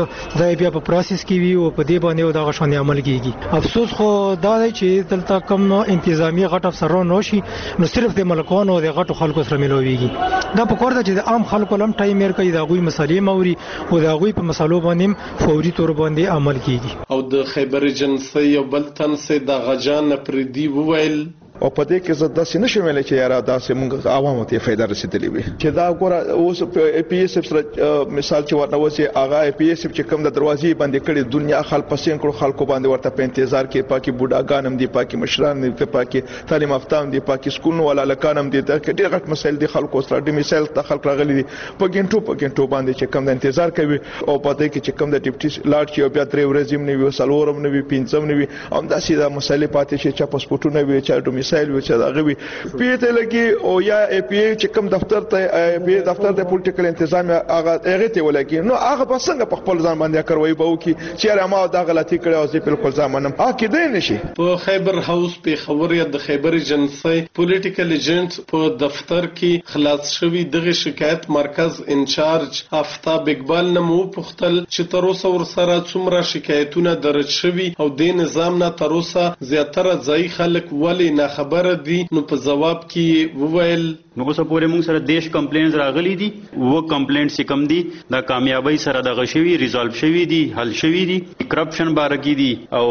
بیا په پروسس کې وي او په دې باندې دا غشنه عمل کیږي افسوس خو دا دی چې دلته کم انتظامی غټ افسران نشي نو صرف د ملکانو او د غټو خلکو سره ملويږي دا پکور ده چې د عام خلکو لم ټایم ور کوي دا غوي مسالې موري او دا غوي په مسالو باندې فوري تور باندې عمل کیږي او د خیبر ایجنسی یو بل تن سه د غجان پردي وویل او په دې کې زه داسې نشم ویلی چې یاره داسې موږ عوامو ته فایده رسېدلې وي چې دا ګوره اوس په ای پی ایس اف سره مثال چې ورنه وسې هغه ای پی ایس اف چې کوم د دروازې باندې کړي دنیا خلک په سینکړو خلکو باندې ورته په انتظار کې پاکي بوډاګان هم دي پاکي مشران دي پاکي تعلیم یافته هم دي پاکي سکولونو والا لکان هم دي دا ډېر غټ مسایل دي خلکو سره د مثال ته خلک راغلي دي په ګنټو باندې چې کوم د انتظار کوي او په دې کې چې کوم د ډیپټي لاړ چې بیا درې ورځې نه وي سلورم نه وي پنځم نه وي هم داسې دا مسایل پاتې شي چې پاسپورتونه وي چې ډومیسایل وي چې دا پیته لګي او یا ای پی ای چې کوم دفتر ته ای پی دفتر د پولیټیکل انتظام هغه ته ولګي نو هغه په څنګه په خپل ځان باندې کوي به وکي چې ما دا غلطي کړې او زه بالکل ځامنم کې دی نشي په خیبر هاوس په خبريه د خیبر ایجنسی پولیټیکل ایجنټ په دفتر کې خلاص شوی دغه شکایت مرکز انچارج آفتاب اقبال نمو پختل چې تر اوسه ور سره څومره شکایتونه درج شوی او د نظام نه تر اوسه زیاتره ځای خلک ولې نه خبر دي نو په جواب کې وویل نو اوس پورې موږ سره دیش کمپلینز راغلي دي و کمپلینټ چې کم دي دا کامیابی سره دغه شوی ریزالو شوی دي حل شوی دي کرپشن بارکی دي او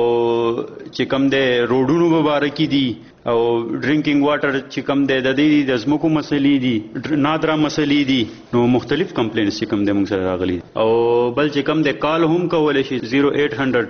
چې کم ده روډونو مبارکي دي او ډرینکینګ واټر چې کم ده د دې د زمکو مسلې دي نادرا مسلې دي نو مختلف کمپلینټس چې کم ده موږ سره راغلي او بل چې کم ده کال هم کولای شي 0800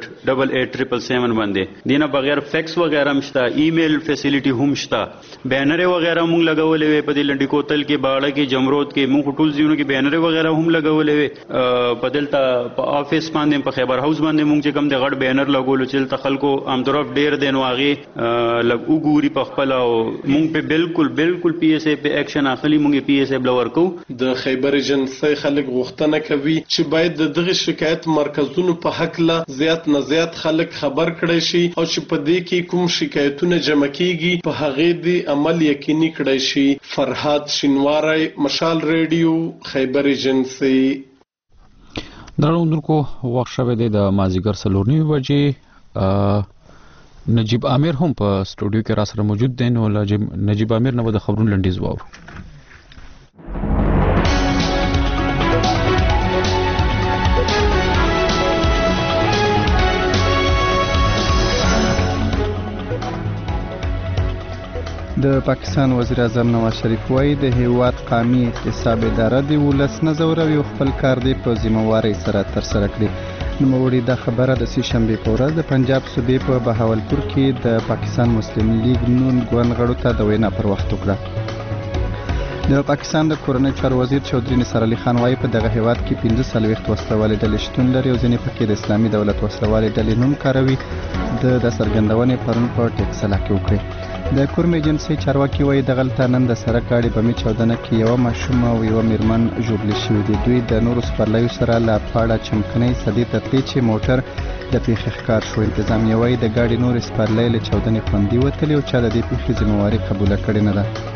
8877 باندې دینه بغیر فیکس وغیرہ مشته ایمیل فیسیلیټي هم شته بینر وغیرہ موږ لګولې وي په دې لنډی کوتل کې باړه کې جمرود کې موږ ټول ځینو کې بینر وغیرہ هم لګولې وي په دلته په افیس باندې په خیبر هاوس باندې موږ چې کم ده غړ بینر لګولو چې تل خلکو ام طرف ډیر دینو هغه لګ وګوري ګوري په خپل او مونږ په بالکل پی اس ای په اکشن اخلي. مونږ پی اس ای بل ورکو. د خیبر ایجنسی خلک غوښتنه کوي چې باید دغه شکایت مرکزونو په حق لا زیات نه زیات خلک خبر کړي شي او چې په دې کې کوم شکایتونه جمع کیږي په هغه دی عمل یقیني کړي شي. فرهاد شینواری، مشال ریډیو، خیبر ایجنسی. درنوونکو وخت شوه د مازیګر 4:30 بجې. نجیب امیر هم په سټوډیو کې را سره موجود دی. نو نجیب امیر نو د خبرونو لنډیز واورو. د پاکستان وزیر اعظم نواز شریف وایي د هیواد قومي احتساب اداره د ولس نه ځوروي او خپل کار دی په ذمہوارۍ سره ترسره کړي. نوموړي دا خبره د سې شنبې په ورځ د پنجاب صوبې په بهاولپور کې د پاکستان مسلم لیگ نون ګوند غړو ته د وینا پر وخت وکړه. د پاکستان د کورنۍ چارو وزیر چودري نصر علي خان وایي په دغه هیواد کې 45 وسلوالې ډلې شتون لري او ځینې پکې د اسلامي دولت وسلوالې ډلې نوم کاروي. د څرګندونې پرون په ټکسلا کې وکړه. د کورم ایجنسی چارواکي وایي دغلته نن د سړک ګاډي بمې چاودنه کې یو ماشوم او یو میرمن ژوبل شوي دي. دوی د نورو سپرلیو سره لا پاړه چمکنۍ صدې ته تلي چې موټر د پیښې ښکار شو. انتظامیه وایي د ګاډي نور سپرلی له چاودنې خوندي وتلي او چا د دې پیښې ذمہواري قبوله کړې نه ده.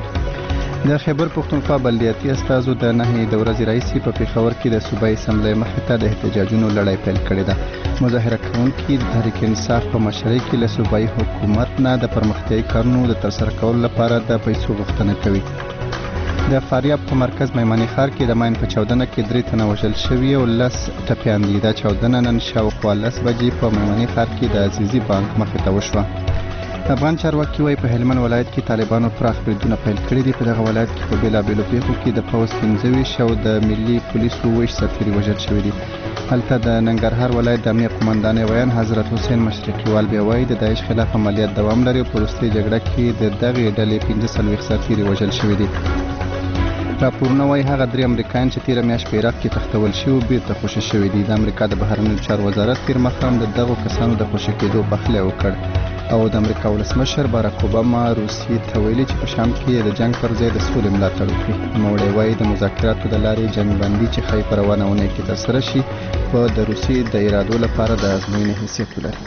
د خیبر پښتونخوا بلدیاتي استازو د نهي د ورځې راهیسې په پېښور کې د صوبایي اسمبلۍ مخې ته د احتجاجونو لړۍ پیل کړې ده. مظاهره کوونکي د تحریک انصاف په مشرۍ کې له صوبایي حکومت نه د پرمختیایي کارونو د ترسره کولو لپاره د پیسو غوښتنه کوي. د فاریاب په مرکز میمنې ښار کې د ماین په چاودنه کې 3 تنه وژل شوي او 10 ټپیان دي. دا چاودنه نن شاوخوا 10 بجې په میمنې ښار کې د عزیزي بانک مخې ته وشوه. افغان چارواکي وایي په هلمند ولایت کې طالبانو پراخ بریدونه پیل کړي دي. په دغه ولایت کې په بیلابیلو پیښو کې د پوځ 15 او د ملي پولیسو 20 سرتیري وژل شوي دي. هلته د ننګرهار ولایت د امنیه قومندان ویان حضرت حسین مشرقیوال بیا وایي د داعش خلاف عملیات دوام لري او په وروستۍ جګړه کې د دغې ډلې 15 سرتیري وژل شوي دي. راپورونه وایي هغه 3 امریکایان چې تیره میاشت په عراق کې تښتول شوي بیرته خوشي شوي دي. د امریکا د بهرنیو چارو وزارت تیر ماښام د دغو کسانو د خوشي کېدو پخلی وکړ او د امریکا ولسمشر باراک اوباما روسیې ته ویلي چې په شام کې د جنگ پر ځای د سولې ملاتړ وکړي. نوموړی وایي د مذاکراتو د لارې جنگ بندي چې ښایي په روانه اونۍ کې ترسره شي په د روسیې د ارادو لپاره د ازموینې حیثیت ولري.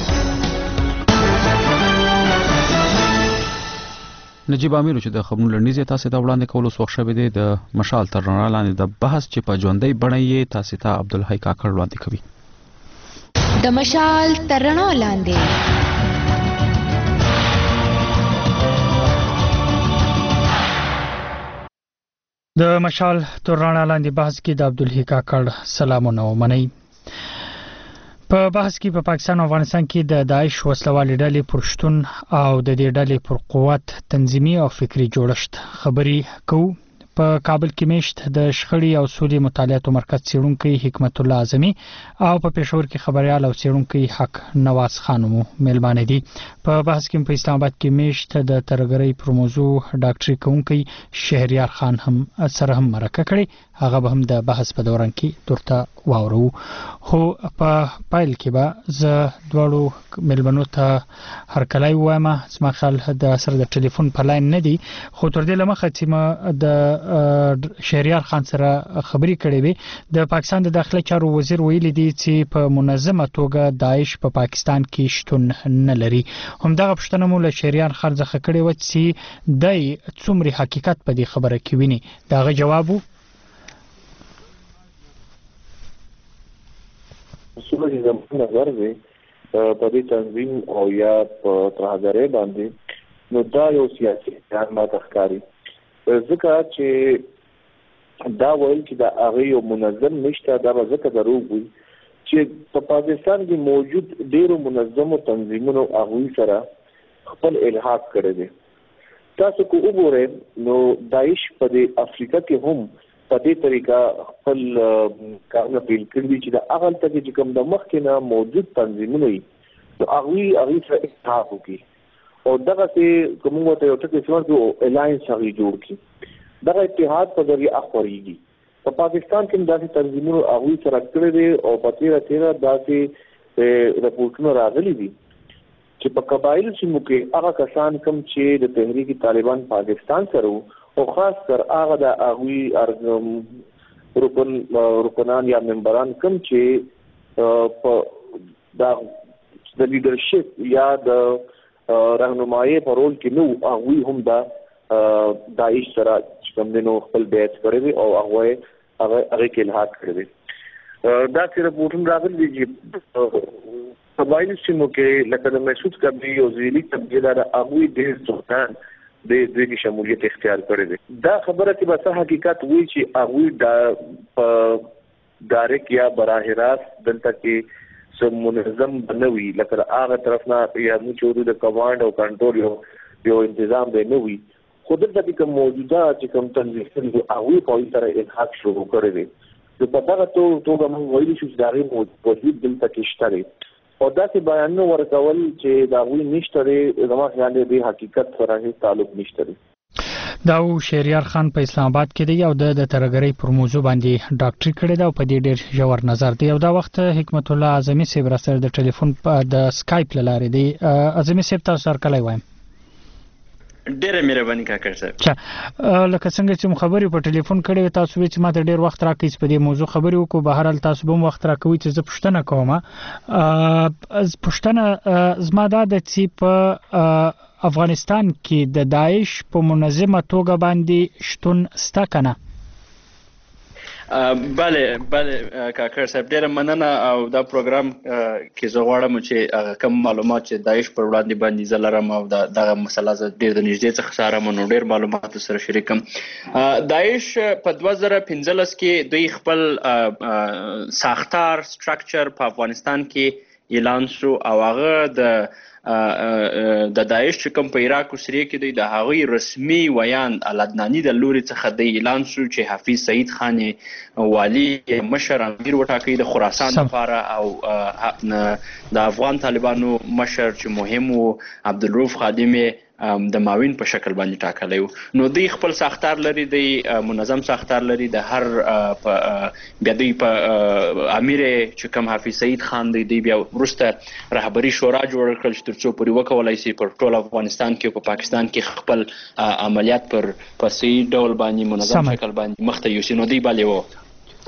نجیب امیر چې د خبرونو لنډیز تاسو ته وړاندې کول اوس وخت شوه د مشال تر رڼا لاندې د بحث چې په ژوندۍ بڼه یې تاسو ته عبدالحی کاکړ وړاندې کوي. د مشال تر رڼا لاندې د مشال تر رڼا لاندې بحث کې د عبدالحی کاکړ سلامونه ومنئ. په بحث کې په پاکستان او افغانستان کې د داعش وسلوالې ډلې پر شتون او د دې ډلې پر قوت تنظیمي او فکری جوړښت خبرې کوو. په کابل کې میشت د شخړې او سولې مطالعاتو مرکز څېړونکی حکمت الله اعظمي او په پېښور کې خبريال او څېړونکی حق نواز خان مو ملمانه دي. په بحث کې په اسلام آباد کې میشت د ترګرۍ پر موضوع ډاکټري کوونکی شهریار خان هم سره هم مرکه کړي. هغه به هم د بحث په دوران کې درته واورو. خو په پایل کې به زه دواړو ملمنو ته هرکلی وایم. زما خیال د سره د ټلیفون په لاین نه دي خو تر دې لمخه چې ما د شهریار خان سره خبرې کړې وي. د پاکستان د داخلي چارو وزیر ویلي دی چې په منظمه توګه داعش په پاکستان کې شتون نه لري. همدغه پوښتنه مو له شهریار خان څخه کړې و چې د څومره حقیقت په دې خبره کې ویني. داغه جواب صورت زمون نظر دی په دې تنظیم او یا په ترهګرۍ باندې نو دا یو سیاسي ځان ماته ښکاري ځکه چې دا ویل چې دا هغه یو منظم نشته. دا به ځکه دروغ وي چې په پاکستان کې موجود ډېرو منظمو تنظیمونو هغوی سره خپل الحاق کړی دی. تاسو که وګورئ نو داعش په دې افریقا کې هم په دې طریقه خپل کارونه پیل کړي چې د هغه ته چې کوم د مخکې نه موجود تنظیمونه وي نو هغوی سره اتحاد وکړي او دغسې که موږ ورته یو ټکی استعمال کړو الاینس هغوی جوړ کړي. دغه اتحاد په ذریعه خپرېږي. په پاکستان کې داسې تنظیمونو هغوی سره کړی دی او په تېره داسې رپورټونه راغلي دي چې په قبایل سیمو کې هغه کسان کوم چې د تحریک طالبان پاکستان سره او خاص کر هغه د اغوی رکنان یا ممبران کوم چې په د لیډرشپ یا د راهنمایي په رول کې نو اغوی هم د داعش سره کوم دنو خپل بیعت کړی او هغه کې الحاق کړی دا چې رپورټونه راغلي دي چې قبایل سیمو کې لکه د مسعود کبی او زیلی کبی دا اغوی ډېر څوکان د دوی کې شمولیت اختیار کړی دی دا خبره چې بس حقیقت وی چې اغوی دا ډایرک یا براه راست دلته کې سم منظم بنوي لکه هغه طرف نه یا موږ د کمانډ او کنټرول یو تنظیم دی نو وی خود دلته کوم موجوده چې کوم تنظیم دی اغوی په سره الحاق شروع کړی دی د پټه توګه موږ وایو چې دا غي موجود دلته کې شته او دا چې بیان ورکول چې دا غوي نشته زما خیال دی حقیقت سره هیڅ تعلق نشته دا شهریار خان په اسلام آباد کې دی او د ترګری پر موضوع باندې ډاکټري کړی دا په دې ډېر ژور نظر دی او دا وخت حکمت الله اعظمي صاحب را سره د ټلیفون د سکایپ لاره دی اعظمي صاحب تاسو سره کله وایم ډیره مهرباني کاکړ صاحب لکه څنګه چې خبرې په ټلیفون کړې تاسو چې ماته ډیر وخت راکې په دې موضوع خبرې وکړو بهر حال تاسو به وخت راکوي چې زه پښتنه کوم از پښتنه زما دا د چې په افغانستان کې د داعش په منظمه توګه باندې شتون ستا کنه بله کاکړ صاحب ډیره مننه او دا پروګرام کې زه غواړم چې کوم معلومات چې داعش پر وړاندې باندې زلرم او دغه مسله ز ډیر د نږدې څخه سره مونږ ډیر معلومات سره شریکم داعش په 2015 کې دوی خپل ساختار سټراکچر په افغانستان کې اعلان شو او هغه د داعش کوم په عراق او سوریه کې د هغوی رسمي ویان الادنانی د لوري څخه د اعلان شو چې حافظ سعید خان والی مشر امیر وټاکي د خراسان لپاره او د افغان طالبانو مشر چې مهم وو عبدالرؤف خادم د معاون په شکل باندې ټاکلی نو دوی خپل ساختار لري د منظم ساختار لري د هر بیا دوی په امیر چې کوم حافظ سعید خان دی بیا وروسته رهبری شورا جوړ کړل چې ترڅو پورې وکولای شي پر ټول افغانستان کې او په پاکستان کې خپل عملیات پر صحیح ډول باندې منظم شکل باندې مخته یوسي نو دوی باندې وو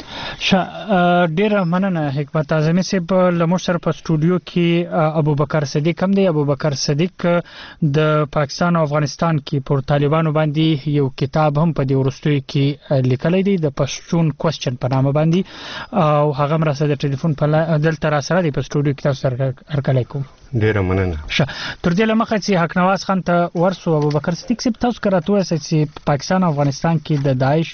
ډیره مننه حکمت اعظمي صاحب لمر سره په سټوډیو کې ابوبکر صدیق هم دی ابوبکر صدیق د پاکستان او افغانستان کې پر طالبانو باندې یو کتاب هم په دې ورستوي کې لیکلی دی د پښتون کوېسچن په نامه باندې او هغه مرسته د ټلیفون په دلته را سره دی په سټوډیو کې تاسو سره هرکلی کوم ډیره مننه تر دې لمخه چې حق نواز خان ته ورسو ابوبکر صدیق صاحب تاسو کراته چې پاکستان او افغانستان کې د داعش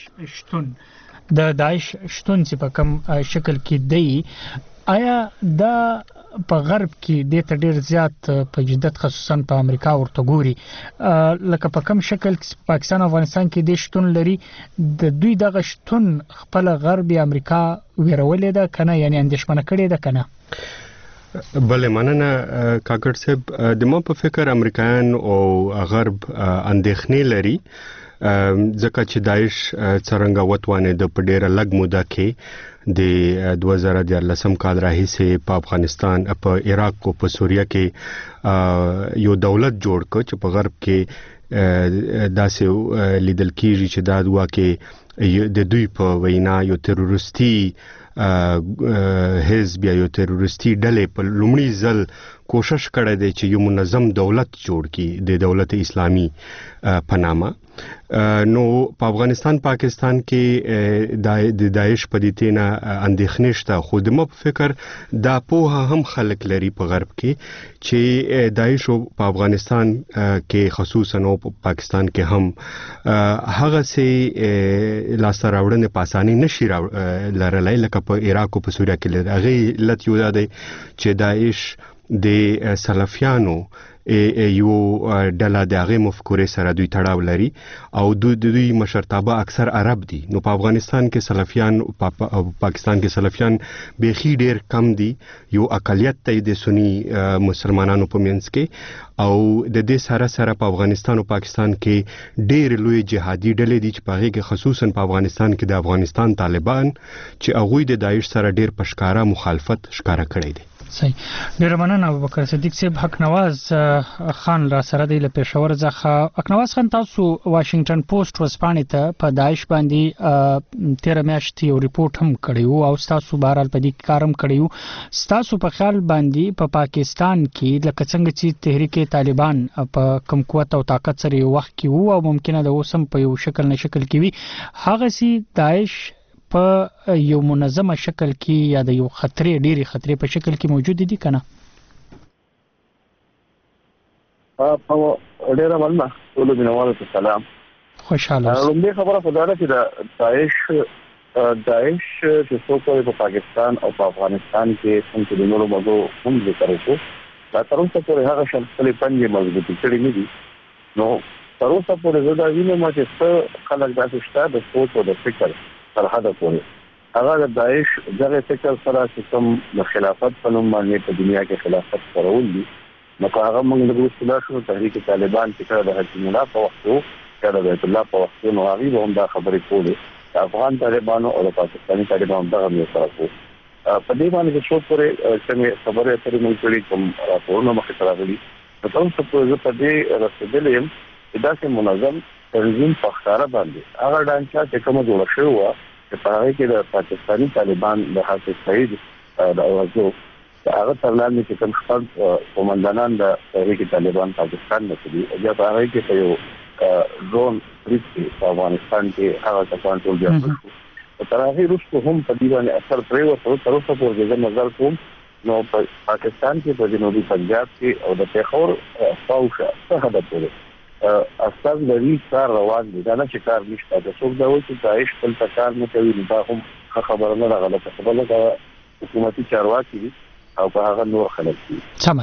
شتون چې په کوم شکل کې دی آیا دا په غرب کې د ته ډیر زیات په جدت خصوصا په امریکا ورته ګوري لکه په کوم شکل پاکستان او افغانستان کې د شتون لري د دوی دغه شتون خپل غربي امریکا ویرولې ده کنه یعنی اندېښمنه کړې ده کنه بله مننه کاکړ صاحب د ما په فکر امریکایان او غرب اندېښنې لري ځکه چې داعش څرنګه وتوانه د پډېره لګ موده کې د 2014 کال راهیسې په افغانستان په عراق او په سوریه کې یو دولت جوړ کړ چې په غرب کې داسې لیدل کیږي چې دا دوا کې د دوی په وینا یو تروریستي حزب یا یو تروریستي ډلې په لومړي ځل کوشش کړی دی چې یو منظم دولت جوړ کړي د دولت اسلامي په نامه نو په افغانستان پاکستان کې د داعش په دې تینا اندېښنې شته خو د ما په فکر دا په هم خلک لري په غرب کې چې داعش په افغانستان کې خصوصا او په پاکستان کې هم هغه سي لاسته راوړنې په اساني نشي لرلای لکه په عراق او په سوریه کې لري هغه لته یو دی چې داعش د سلفیانو یو ډله د هغه مفکورې سره دوی تړاو لري او دوی مشرتابه اکثر عرب دي نو په افغانستان کې سلفیان او پاکستان کې سلفیان بيخي ډیر کم دي یو اقلیت ته د سنی مسلمانانو په منځ کې او د دې سره سره په افغانستان او پاکستان کې ډیر لوی جهادي ډلې دي چې په هغه کې خصوصا په افغانستان کې د افغانستان طالبان چې هغه د داعش سره ډیر پشکارا مخالفت ښکارا کړی دي صحیح. ډیره مننه ابوبکر صدیق صاحب. حق نواز خان را سره دی له پېښور څخه. حق نواز خان، تاسو واشنگټن پوسټ ورځپاڼې ته په داعش باندې 13 میاشتې یو ریپورت هم کړی وو او تاسو بهرحال په دې کار هم کړی وو. تاسو په خیال باندې په پاکستان کې لکه څنګه چې تحریک طالبان په کم قوت او طاقت سره یو وخت کې وو او ممکنه د اوس هم په یو شکل نه شکل کې وي، هغه سي داعش په یو منظمه شکل کې یا د یو ډېری خطرې په شکل کې موجود دي کنه؟ ډیره مننه. ټول مینوالو ته سلام. خوشاله اوسئ. لومړی خبره په دا ده چې د داعش چې څوک په پاکستان او په افغانستان کې څنګه د نورو مګو هم ذکر وکړو، دا تر اوسه پورې هغه شخصي پنځه مضبوطی کړی نه دي. نو تر اوسه پورې زه دا وینم چې څه خلک داسې شته د سوچ او د فکر تر حده پورې هغه د داعش دغه فکر سره چې کوم د خلافت په نوم باندې په دنیا کې خلافت خپرول دي، نو هغه موږ د ګوستلا شو تحریک طالبان چې کړه د حکیم الله په وخت او کړه د بیت الله په وخت نو هغه هم دا خبرې کولې د افغان طالبانو او د پاکستاني طالبانو دغه یو سره کو په دې باندې چې څو پورې څنګه خبرې اترې موږ کړې کوم راپورونه مخې ته راغلي، نو تاسو په دې په دې رسیدلې چې دا چې منظم تنظیم په ښکارا باندې هغه ډانچا چې کوم جوړ شوی و چې په هغه کې د پاکستاني طالبان د حافظ سعید د اوازو هغه ترلاندې چې کوم خپل قومندانان د تحریک طالبان پاکستان نه کړي او بیا په هغه کې په یو ډرون بریټ په افغانستان کې هغه څه کنټرول بیا شو. تر هغه وروسته هم په دې باندې اثر پرې وته تر اوسه پورې د نظر کوم نو په پاکستان کې په جنوبي پنجاب کې او د پیښور فاوشه څه هدا پورې اصل لري کار روان دي. دا نه چې کار نشته، د څوک دا و چې داعش خپل کار نه کوي، دا هم خبره نه غلطه خبره ده. حکومتي چارواکي دي او په هغه نور خلک دي.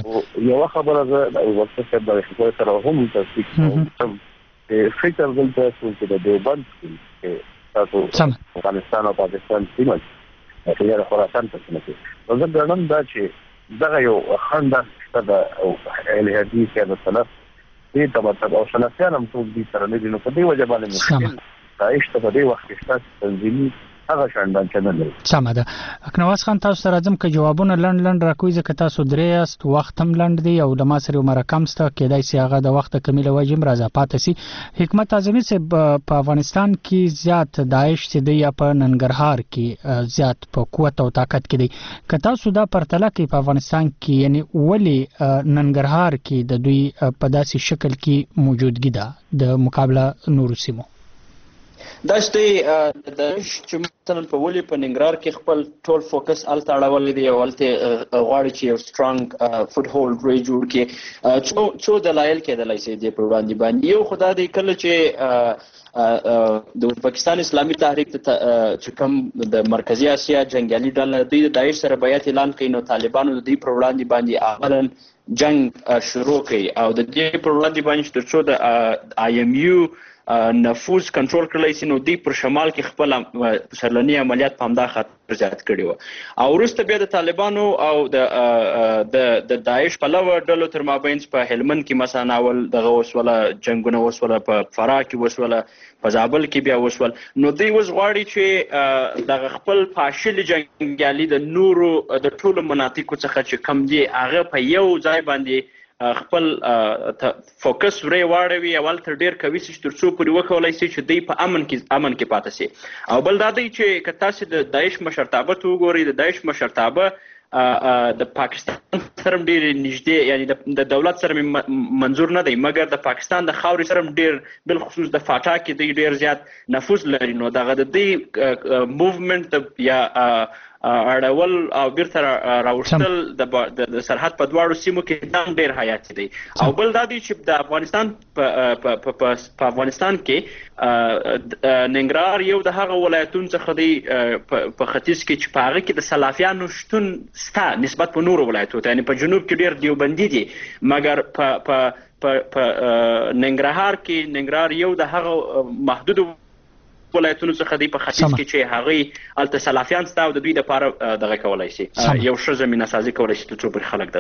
یو خبره ده د وخت څخه د خبرو سره هم تصدیق کوم چې فکر دلته چې د دیوبند کې تاسو افغانستان او پاکستان سیمه کې د خراسان په سیمه کې نو زه ګڼم دا چې دغه یو خنده شته د اهل حدیث یا د سلف دې ته مطلب او سلفیان هم ټول دي سره نه دي، نو په دې وجه باندې مشکل داعش ته په دې وخت کې شته تنظیمي هغه شاندان چنل لري. سمه ده. اکنواز خان، تاسو سره ځم که جوابونه لنډ راکوي ځکه تاسو درې یاست، وخت هم لنډ دی او د ما سره عمر کم سته، کېدای شي هغه د وخت کمیله وجه هم راځه پاتې سي. حکمت اعظمي صاحب، په افغانستان کې زیات داعش چې دی یا په ننګرهار کې زیات په قوت او طاقت کې دی، که تاسو دا پرتله کوي په افغانستان کې یعنی ولې ننګرهار کې د دوی په داسې شکل کې موجودګي ده د مقابله نورو سیمو؟ دا چې د چې مثلا په ولې په ننګرهار کې خپل ټول فوکس الته اړولې دی او الته غواړي چې یو سترونګ فوټ هولډ ری جوړ کړي. څو دلایل کېدلای شي د پروړاندې باندې. یو خدای دې کله چې د پاکستان اسلامي تحریک چې کوم د مرکزی اسیا جنگیالي ډله د داعش سره بیعت اعلان کړي، نو طالبانو د دې پروړاندې باندې اولا جنگ شروع کړي او د دې پروړاندې باندې چې څو د آی ایم یو نفوذ کنټرول کړلای شي، نو دوی پر شمال کې خپل سرلنی عملیات په همدا خاطر زیات کړي وو او وروسته بیا د طالبانو او د داعش په لور ډلو تر مابین په هلمند کې مثلا اول دغه وسوله جنگونه وسوله، په فراه کې وسوله، په زابل کې بیا وسول. نو دوی اوس غواړي چې دغه خپل فاشل جنگیالي د نورو د ټولو مناطقو څخه چې کم دي هغه په یو ځای باندې خپل فوکس ورې واړوي اول تر ډیر کوي چې تر څو پورې وکولای شي چې دوی په امن کې پاتې شي. او بل دا دی چې که تاسو د داعش مشرتابه ته وګورئ، د داعش مشرتابه د پاکستان سره ډیر نږدې، یعنی د دولت سره منظور نه دی مګر د پاکستان د خاورې سره ډیر بل خصوص د فاټا کې دی ډیر زیات نفوذ لري. نو دغه د دې موومنت یا اړول او بیرته راوستل د سرحد په دواړو سیمو کې دام ډیر حیاتي دی. او بل دا دی چې د افغانستان په افغانستان کې ننګرهار یو د هغه ولایتونو څخه دی په ختیځ کې چې په هغه کې د سلافیانو شتون ستا نسبت په نورو ولایتونو ته، یعنی په جنوب کې ډیر دیوبندي دي مګر په ننګرهار کې ننګرهار یو د هغه محدود ولایتونو څخه دی په ختیځ کې چې هغه الته سلافیان ستا او د دوی لپاره دغه کولای شي یو ښه زمینه سازي کولای شي چې څو پر خلک د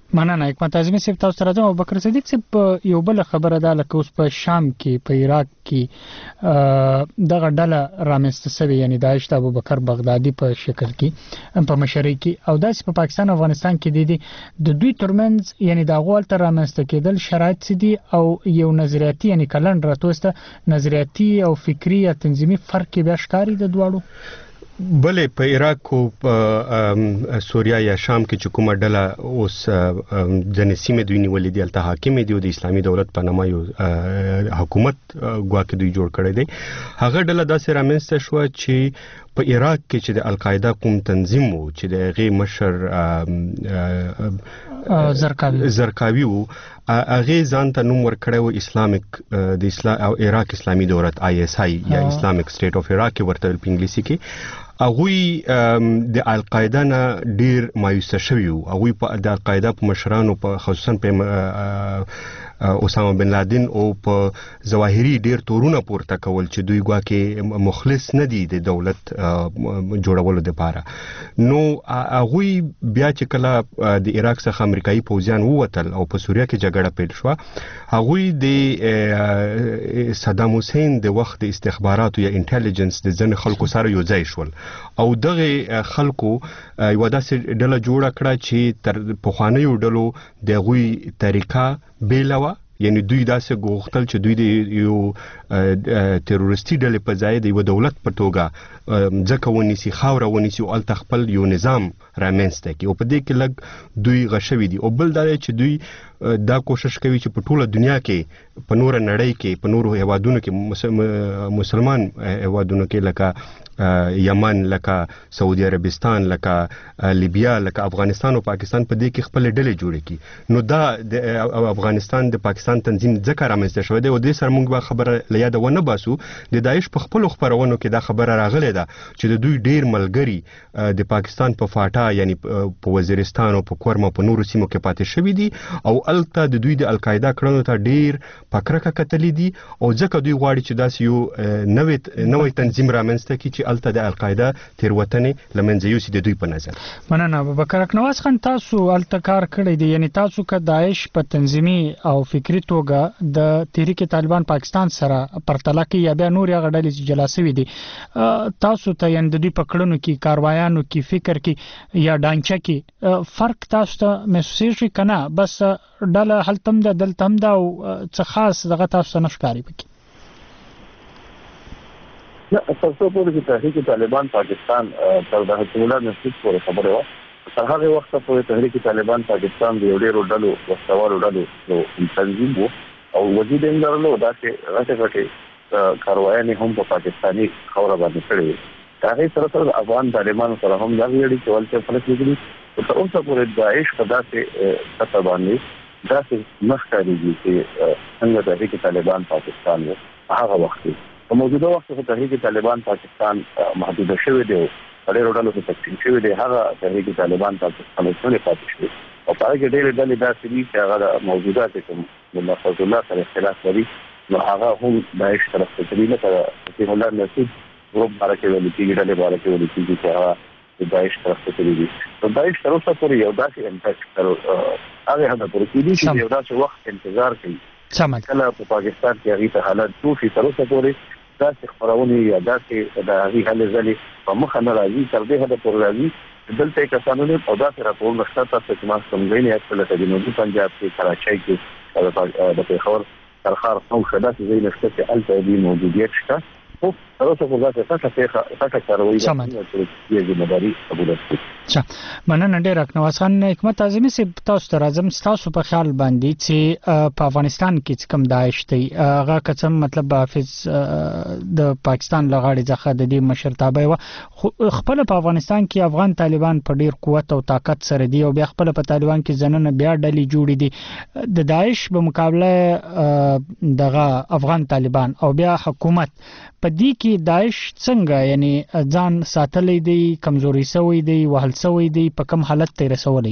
مننه حکمت اعظمي صاحب تاسو راځم او بکر صدیق صاحب یو بل خبره ده لکه اوس په شام کې په عراق کې دغه ډله رامنځته شوې یعنی داعش د ابوبکر بغدادي په شکل کې په مشرۍ کې او داسې په پاکستان او افغانستان کې د دوی ترمنځ یعنی د غوال تر رامنځته کېدل شرایط دي او یو نظریاتي یعنی کلند راتوسته نظریاتي او فکری یا تنظیمي فرق بیا ښکاري د دواړو بلې په عراق او په سوریا یا شام کې چې کومه ډله اوس ځنې سیمې دوی نیولې دي هلته حاکم دي او د اسلامي دولت په نامه یو حکومت ګواکې دوی جوړ کړی دی هغه ډله داسې رامنځته شوه چې په عراق کې چې د القاعده کوم تنظیم وو چې د هغې مشر زرقاوي وو هغې ځان ته نوم ورکړی و اسلامیک د عراق اسلامي دولت ISI یا اسلامیک سټیټ اف عراق ورته په انګلیسي کې هغوی د القاعده نه ډیر مایوسه شوي وو هغوی د القاعده په مشرانو په خصوصا په اسامه بن لادن او په ظواهري ډیر تورونه پورته کول چې دوی ګواکې مخلص نه دي د دولت جوړولو لپاره نو هغوی بیا چې کله د عراق څخه امریکایي پوځیان ووتل او په سوریه کې جګړه پیل شوه هغوی د صدام حسین د وخت د استخباراتو یا انټيليجنس د ځینې خلکو سره یو ځای شول او دغه خلکو یو داسې ډله جوړه کړه چې تر پخوانیو ډلو د غوي طریقه بیلوه یعنی دوی داسې غوښتل چې دوی د یو تروریستي ډلې په ځای د یو دولت په توګه ځکه ونیسي خاوره ونیسي او الته خپل یو نظام رامنځته کړي او په دې کې لږ دوی غشوي دي او بل دا چې دوی دا کوشش کوي چې په ټوله دنیا کې په نور نړۍ کې په نورو هیوادونو کې مسلمان هیوادونو کې لکه یمن لکه سعودي عربستان لکه لیبیا لکه افغانستان او پاکستان په دې کې خپل ډلې جوړې کړي نو دا د افغانستان د پاکستان تنظیم ځکه رامنځته شوی دی او دې سره موږ به خبره له یاده ونه باسو د داعش په خپل خبرونو کې دا خبره راغله ده چې د دوی ډیر ملګری د پاکستان په فاټا یعنی په وزیرستان او په کورما په نورو سیمو کې پاتې شوی دي او الته د دوی د القاعده کړنو ته ډیر پکرکه کتلې دي او ځکه دوی غواړي چې داس یو نوې تنظیم رامنځته کړي چې الته د القاعده تیروتنې لمنځه یوسي د دوی په نظر مننه ابوبکر اکنواز خان تاسو الته کار کړی دی یعنی تاسو که داعش په تنظیمي او فکری توګه د تحریک طالبان پاکستان سره پرتله کې یا بیا نور هغه ډلې چې جلا شوي دي تاسو ته یعنی د دوی په کړنو کې کاروایانو کې فکر کې یا ډانچه کې فرق تاسو ته محسوسیږي کنه بس ډله هلتم ده دلته هم ده او څه خاص دغه تاسو ته نه ښکاري پکې نه تاسو په دې تحریک طالبان پاکستان تر د حکومت نسبت پورې خبره و تر هغه وخت پورې تحریک طالبان پاکستان د یو ډیرو ډلو وسوالو ډلو تنظیم وو او وجود یې درلو دا چې راځي کاروایانې هم په پاکستاني خوره باندې کړې هغه سره سره افغان طالبان سره هم دا ویلي چې ولته فرق لري او تر اوسه پورې داعش په داسې سطح باندې داسې مخکاريږي چې څنګه تحریک طالبان پاکستان و هغه وخت په موجوده وخت کې تحریک طالبان پاکستان محدود شوی دی ډېر ډول څه تقسیم شوی دی هغه تحریک طالبان پاکستان څخه پاتې شوی او په هغه ډېر ډلې داسې دي چې هغه موجوده دي چې د فضل الله سره اختلاف لري نو هغه هم داعش طرف ته ترې نه کوي الله نصیب ګروپ بارکه ولې چې ډلې بارکه ولې چې هغه د داعش طرف ته ترې نو داعش طرف ته پورې یو داسې امپیکټ کړو هغه هدا پورې چې یو داسې وخت انتظار کوي کله په پاکستان کې هغه ته حالت توفي تر اوسه پورې داسې خبرونه یا داسې د هغه حل ځلې په مخ نه راځي تر دې هدا پورې راځي دلته کسانو نه او داسې راپور نشته تاسو چې ما څنګه نه خپل ته د جنوبي پنجاب کې کراچۍ کې د پیښور ترخار او شداسې ځای نشته چې الته دې موجودیت شته او تاسو په ځکه تاسو کاروي چې مداري قبول کړئ مننه ډېر اکنواز خان حکمت اعظمي صاحب تاسو ته راځم تاسو په خیال باندې چې په افغانستان کې کوم داعش دی هغه قسم مطلب حافظ د پاکستان لغاړي ځخه د دې مشرتابه و خپل په افغانستان کې افغان طالبان په ډیر قوت او طاقت سره دی او بیا خپل په طالبان کې ځننه بیا ډلې جوړې دي د داعش په مقابله دغه افغان طالبان او بیا حکومت په دې کې داعش څنګه یعنی ځان ساتلې دی کمزوري شوی دی وهل شوی دی په کوم حالت ته رسولې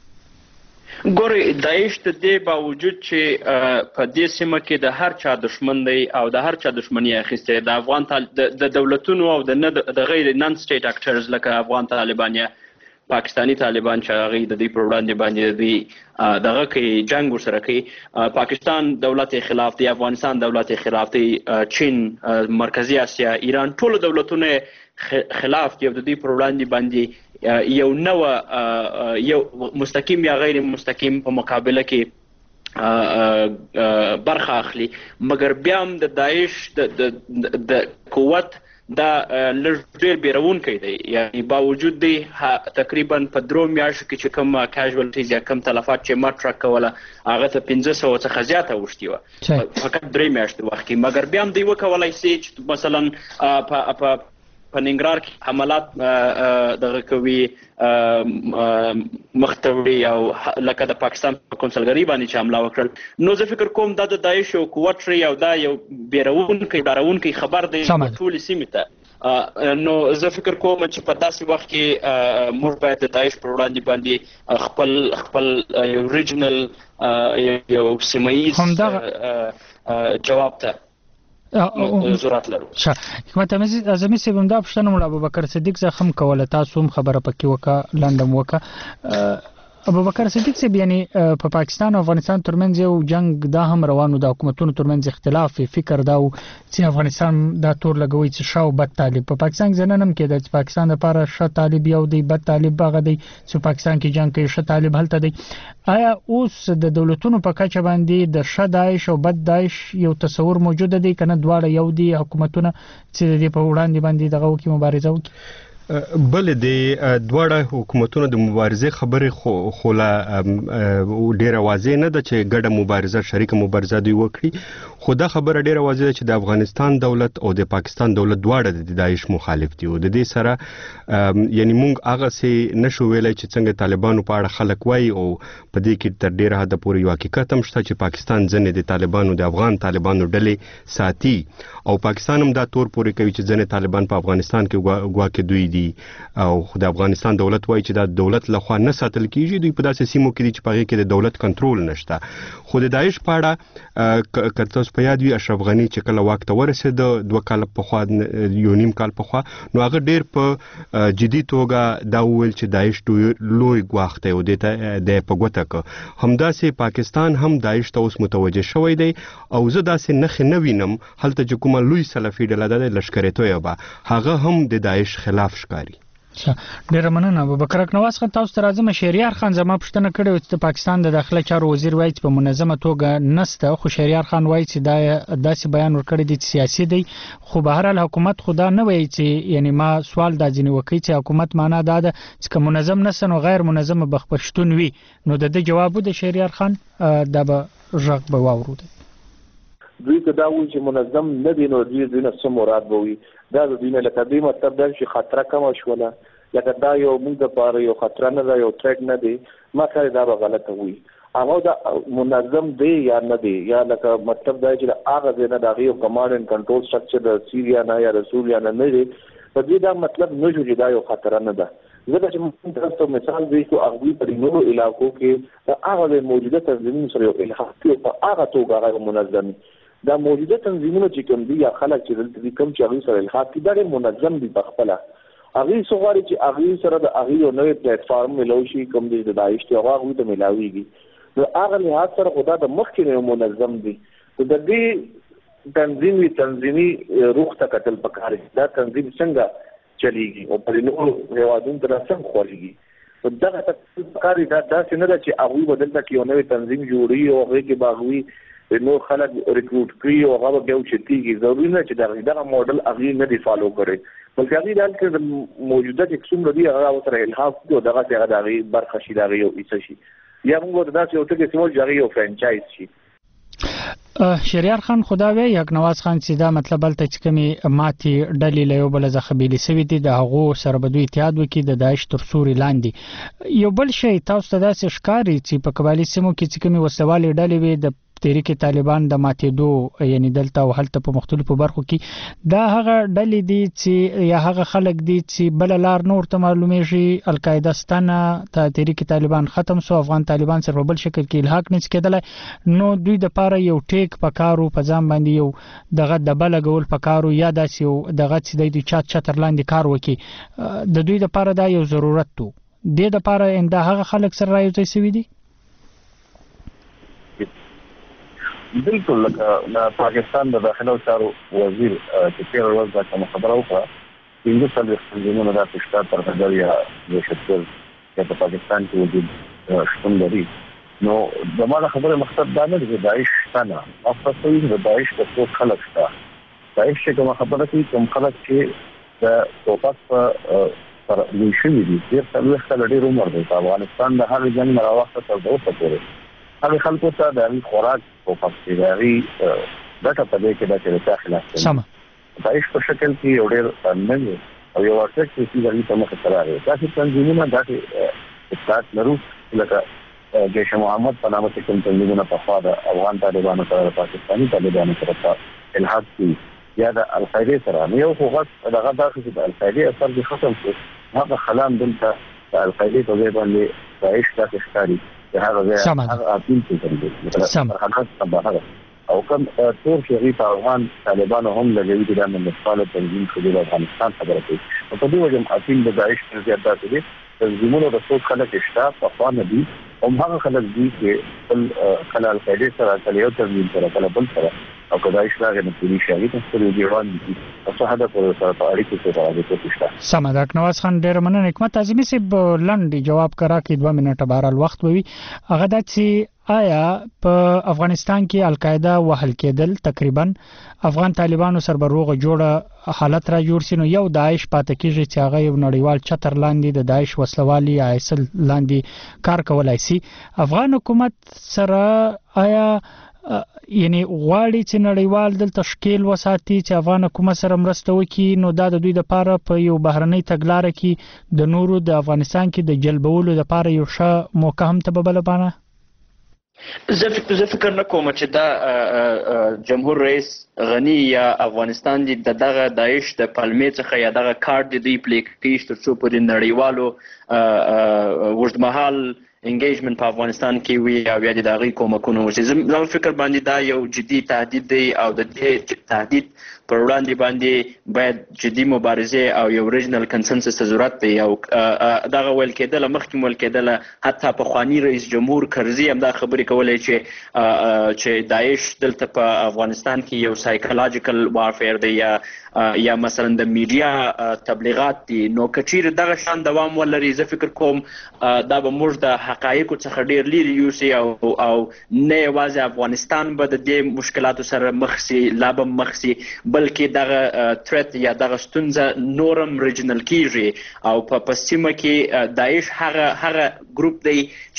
دی ګوري داعش د دې باوجود چې په دې سیمه کې د هر چا دشمن دی او د هر چا دشمنی اخیسته د افغان د دولتونو او د غیر نن سټیټ اکټرز لکه افغان طالبان پاکستانی طالبان چې هغه د دې پر وړاندې باندې د دغه کې جنگ ورسره کوي پاکستان دولت خلاف دی افغانستان دولت خلاف دی چین مرکزی اسیا ایران ټول دولتونه خلاف دی د دې پر وړاندې باندې یو نو یو مستقیم یا غیر مستقیم په مقابله کې برخه اخلي مګر بیا هم د داعش د قوت دا لږ ډېر بیرونکی دی یعنی باوجود دی تقریبا په 3 میاشتو کې چې کوم کیژوالټیز یا کوم تلفات چې ما ټرک کوله هغه ته 500 څخه زیاته اوښتي وه فقط 3 میاشتې وخت کې مګر بیا هم دی وکولی سي چې مثلا په ننګرهار کې حملات دغه کوي مختوي او لکه د پاکستان په کنسولګری باندې چې حمله وکړل نو زه فکر کوم دا د داعش او قوت ری او دا یو بیرونکی خبر دی ټول سیمه ته نو زه فکر کوم چې په داسې وخت کې موږ باید د داعش پر وړاندې باندې خپل یو ریجنل یو سیمایي جواب ته ضرورت لرو. حکمت اعظمي صاحب هم دا پوښتنه مړه ابوبکر صدیق زخم کوله تاسو هم خبره پکې وکړه لنډم وکړه ابوبکر صدیق صاحب یعنی په پاکستان او افغانستان ترمنځ یو جنگ دا هم روانو د حکومتونو ترمنځ اختلاف فکر دا چې افغانستان دا تور لګوي چې شاو بد طالب په پاکستان ځننم کې د پاکستان لپاره ش طالب یو دی بد طالب هغه دی چې پاکستان کې جنگ کوي ش طالب هلته دی آیا اوس د دولتونو په کچه باندې د ش داعش او بد داعش یو تصور موجود دی کنه دواړه یو دی حکومتونه چې د په وړاندې باندې دغه وکي مبارزه وکړي بل د دواړه حکومتونو د مبارزې خبرې خوله ډیره واضح نه ده چې ګډه مبارزه شریک مبارزه دوی وکړي خو دا خبره ډیره واضح ده چې د افغانستان دولت او د پاکستان دولت دواړه د داعش مخالف دي او د دې سره یعنی موږ هغه سي نشو ویلای چې څنګه طالبانو په اړه خلک وایي او په دې کې تر ډیره حد پورې یو حقیقت هم شته چې پاکستان ځنې د طالبانو د افغان طالبانو ډلې ساتي او پاکستان هم دا تور پورې کوي چې ځنې طالبان په افغانستان کې ګواکې دوی دي او د افغانستان دولت وایي چې دا دولت لخوا نه ساتل کیږي دوی په داسې سیمو کې دي چې په هغې کې د دولت کنټرول نشته خو د داعش په اړه که تاسو په یاد وي اشرف غني چې کله واک ته ورسېده 2 کال پخوا یو نیم کال پخوا نو هغه ډېر په جدي توګه دا وویل چې داعش لوی ګواښ دی او دې ته د په ګوته که همداسې پاکستان هم داعش ته اوس متوجه شوی دی او زه داسې نښې نه وینم هلته چې کومه لوی سلفي ډله ده د لښکرې طیبه هغه هم د داعش خلاف ښکاري ډیره مننه ابوبکر نواز خان تاسو ته راځم شهریار خان زما پوښتنه کړې و چې پاکستان د داخله چارو وزیر وایي چې په منظمه توګه نسته خو شهریار خان وایي چې دا داسې بیان ورکړی دی چې سیاسي دی خو بهر حال حکومت خدا نه وایي چې یعنی ما سوال دا ځینې وکړي چې حکومت معنا دا ده چې که منظم نسته نو غیر منظمه بخپشتون وي نو د دې جواب د شهریار خان دا به غږ به واورو دوی که دا وایي چې منظم نه دي نو دوی نه څه مراد به وي دا د دوی نه لکه دوی مطلب دا چې خطره کمه شوله لکه دا یو موږ دپاره یو خطره نه ده یو تریټ نه دی ما خیال دا به غلطه وي هغه دا منظم دی یا نه دی یا لکه مطلب دا چې د هغه ځای نه د هغې یو کمانډ اینډ کنټرول سټرکچر د سیریا نه یا د سوریا نه دی په دې دا مطلب نه شو چې دا یو خطره نه ده ځکه چې موږ تاسو مثال دی چې هغوی په نورو علاقو کې د هغه موجوده تنظیمونو سره یو الحاق کوي په هغه توګه هغه منظم دا موجوده تنظیمونه چې کوم دي یا خلک چې دلته دي کوم چې هغوی سره الحاق دي دا منظم دي په خپله هغوی څه غواړي چې هغوی سره د هغوی یو نوی پلیټفارم میلاو شي کوم دی د داعش دی هغه هغوی ته میلاویږي نو هغه لحاظ سره خو دا د مخکې نه یو منظم دی نو د دې تنظیمي روح ته کتل پکار دا تنظیم څنګه چلیږي او په نورو هېوادونو ته څنګه خورېږي نو دغه ته پکار دا داسې نه ده چې هغوی به دلته کې یو نوی تنظیم جوړوي او هغې کې به هغوی نور خلک ریکروټ کړي او هغه بیا اوچتېږي ضروري نه چې دغه موډل هغوی نه دی فالو کړی بلکې هغوی دا چې د موجوده چې څومره دي هغه ورسره الحاق کړي او دغسې هغه د هغې برخه شي د هغې یو حصه شي یا موږ ورته داسې یو ټکي سمول چې هغې یو فرانچایز شي شهریار خان خدا وی یک نواز خان چې دا مطلب هلته چې کومې ماتې ډلې له یو بله څخه بیلې سوي دي د هغو سره به دوی اتحاد وکړي د داعش تر سوري لاندې یو بل شی تاسو ته داسې ښکاري چې په قبایلي سیمو کې چې کومې وسلوالې ډلې وي د تحریک طالبان د ماتېدو یعنی دلته او هلته په مختلفو برخو کې دا هغه ډلې دي چې یا هغه خلک دي چې بل لار نور ته معلومیږي القاعده ستنه تحریک طالبان ختم سو افغان طالبان سره بل شکل کې الحاق نه کېدل نو دوی د پاره یو ټیک پکارو په ځان باندې یو دغه د بلګول پکارو یا داسې یو دغه چې د چات چتر لاندې کار وکي د دوی د پاره دا یو ضرورت وو د لپاره انده هغه خلک سره راځي سوي دي. بالکل لکه پاکستان د داخله چارو وزیر چې تیر ورځ دا کوم خبره وکړه چې د تنظیمونو د تشکیل تر هغه یا د شتل چې په پاکستان کې وجود شتون لري. نو زموږ خبره مقصد دا نه دی چې داعش څنګه افسوس د داعش په څو خلک شته. داعش چې کوم خبره کوي کوم خلک چې د توپک پر لوشي دي چې څلور خلک ډېر عمر دی. افغانستان د هر جنگ نه راوخته تر اوسه پورې هغه خلکو ته د خوراک او پخېداري دغه په دې کې د چا خلاف سم داعش په شکل کې یو ډېر نه او یو ورته چې د دې په مخ سره راځي. دا چې تنظیمونه دغه استاد لرو لکه جیش محمد په نامه کې کوم تنظیمونه په خوا د افغان طالبانو سره پاکستاني طالبانو سره الحاق کی یا د القاعده سره یو خو دغه داسې د القاعده اثر د ختم شو. هغه خلام دلته د القاعده په ځای باندې داعش د ښکاری هغه اپیل کوي او کوم تور شریف افغان طالبانو هم لګوي چې د منځپال تنظیم د افغانستان خبره کوي. په دې وجه اپیل د داعش پر زیاته دي تنظیمونو د څو خلک اشتراک په خوا نه دي او هغه خلک دي چې خپل خلل قاعده سره کله یو تنظیم سره کله بل سره او کله اشتراک نه کوي شي چې څه دی روان دي او څه هدا پر سره په اړیکو کې راځي کوشش. سمدک نواز خان ډیر مننه. حکمت اعظمي صاحب لنډ جواب کرا کې 2 منټه بهرال وخت وي. هغه د چې آیا په افغانستان کې القاعده وهل کېدل تقریبا افغان طالبانو سربروغه جوړه حالت را جوړ سينو یو داعش پاتې کېږي چې هغه یو نړیوال چتر لاندې د داعش وسلوالي ایسل لاندې کار کولای شي. افغان حکومت سره آیا یعنی غواړي چې نړیوال د تشکیل وساتي چې افغان حکومت سره مرسته وکړي نو دا د دوی لپاره په یو بهرنۍ تګلارې کې د نورو د افغانستان کې د جلبولو لپاره یو ښه موقع هم تبدل بانه. زه فکر نه کوم چې دا جمهور رئیس غنی یا افغانستان دغه داعش د پلمې څخه یا دغه کارت دی پلی کیش تر څو پورې نړیوالو وژدمحال انګیجمنت په افغانستان کې وی او بیا د دغه کومکونو چې زموږ فکر باندې دا یو جدي تهدید دی او د دې تهدید پر وړاندې باندې باید جدي مبارزه او یو ریجنل کنسنسس ته ضرورت دی. او دغه ویل کېدل مخکې ویل کېدل حتی په خواني رئیس جمهور کرزي هم دا خبرې کولای چې داعش دلته په افغانستان کې یو سایکولوژیکل وارفیر دی یا مثلا د میډیا تبلیغات دي. نو کچیر دغه شان دوام ولري زه فکر کوم دا به موږ د حقایقو څخه ډیر لري یوسي او نه یوازې افغانستان به د دې مشکلاتو سره مخ سي لا به مخ سي بلکې دغه تریت یا دغه ستونزه نورم ریجنل کیږي او په سیمه کې داعش هغه ګروپ دی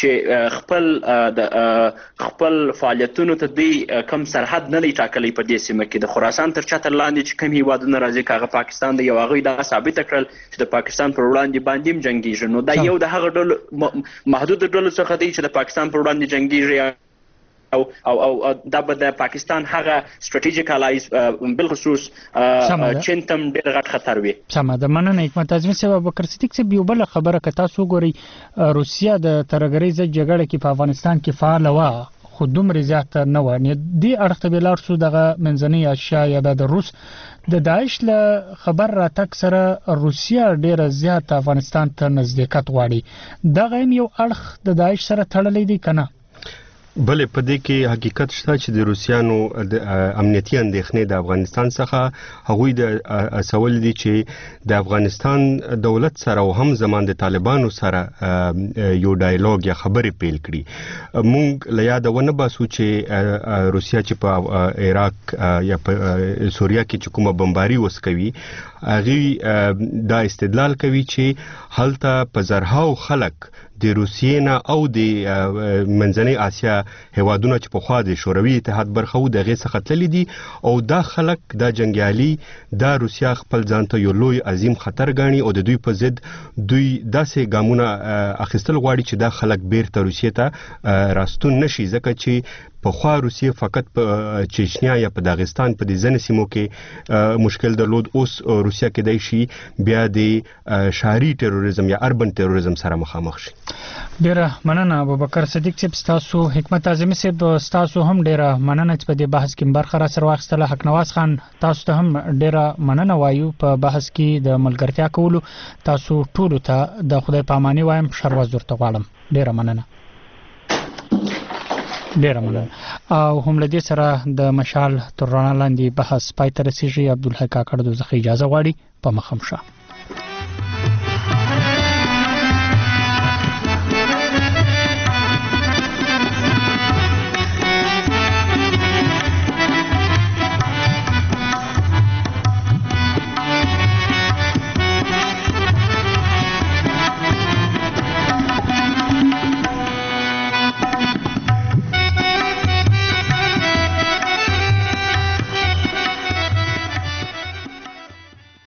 چې خپل فعالیتونو ته دی کم سرحد نه لري ټاکلي په دې سیمه کې د خراسان تر چتر لاندې چې کوم هیوادونه راځي کاغه پاکستان دی یو هغه دا ثابت کړل چې د پاکستان پر وړاندې باندې جنگیږي. نو دا یو د هغه ډول محدود ډول څخه دی چې د پاکستان پر وړاندې جنگیږي او دا به د پاکستان هغه استراتیژیک الایز بالخصوص چین تم ډېر غټ خطر وي. سمه ده. مننه حکمت اعظمي صاحب. ابوبکر صدیق صاحب یو بل خبره که تاسو ګورئ روسیا د ترګریزه جګړه کې په افغانستان کې فعال و خو دومره زیات نه و. دې اړخ ته بلار شو دغه منځنۍ اسیا یا د روس د داعش له خبر راتګ سره روسیا ډیره زیات افغانستان ته نزدېکت غواړي. دغه یو اړخ د داعش سره تړلی دی کنه؟ بلې په دې کې حقیقت شته چې د روسیانو د امنیتي اندېښنې د افغانستان څخه هغوی د اصول دي چې د افغانستان دولت سره او هم زمان د طالبانو سره یو ډایالوګ یا خبرې پیل کړي. مونږ له یاده ونه باسو چې روسیا چې په عراق یا په سوریه کې چې کومه بمباري اوس کوي هغوی دا استدلال کوي چې هلته په زرهاو خلک د روسیې نه او د منځنۍ اسیا هیوادونه چې پخوا د شوروي اتحاد برخه و دغه څخه تللي دي او دا خلک دا جنگیالي دا روسیا خپل ځان ته یو لوی عظیم خطر ګاڼي او د دوی په ضد دوی داسې ګامونه اخیستل غواړي چې دا خلک بیرته روسیې ته راستون نشي ځکه چې په خوا روسیه فقط په چچنیا یا په داغستان په دې ځنې سیمو کې مشکل درلود. اوس روسیه کې دی شي بیا د شهري ټیروریزم یا اربن ټیروریزم سره مخامخ شي. ډیره مننه ابوبکر صدیق صاحب تاسو، حکمت اعظمي صاحب تاسو هم ډیره مننه چې په دې بحث کې برخه را سره واخیستله. حق نواز خان تاسو ته هم ډیره مننه وایو په بحث کې د ملګرتیا کولو. تاسو ټول ته د خدای پاماني وایم، شروز ورته غواړم. ډیره مننه. او هم لدې سره د مشال تر رڼا لاندې بحث پای ته رسیږي. عبدالحق کاکړ دوزخي اجازه غواړي. په مخه شه.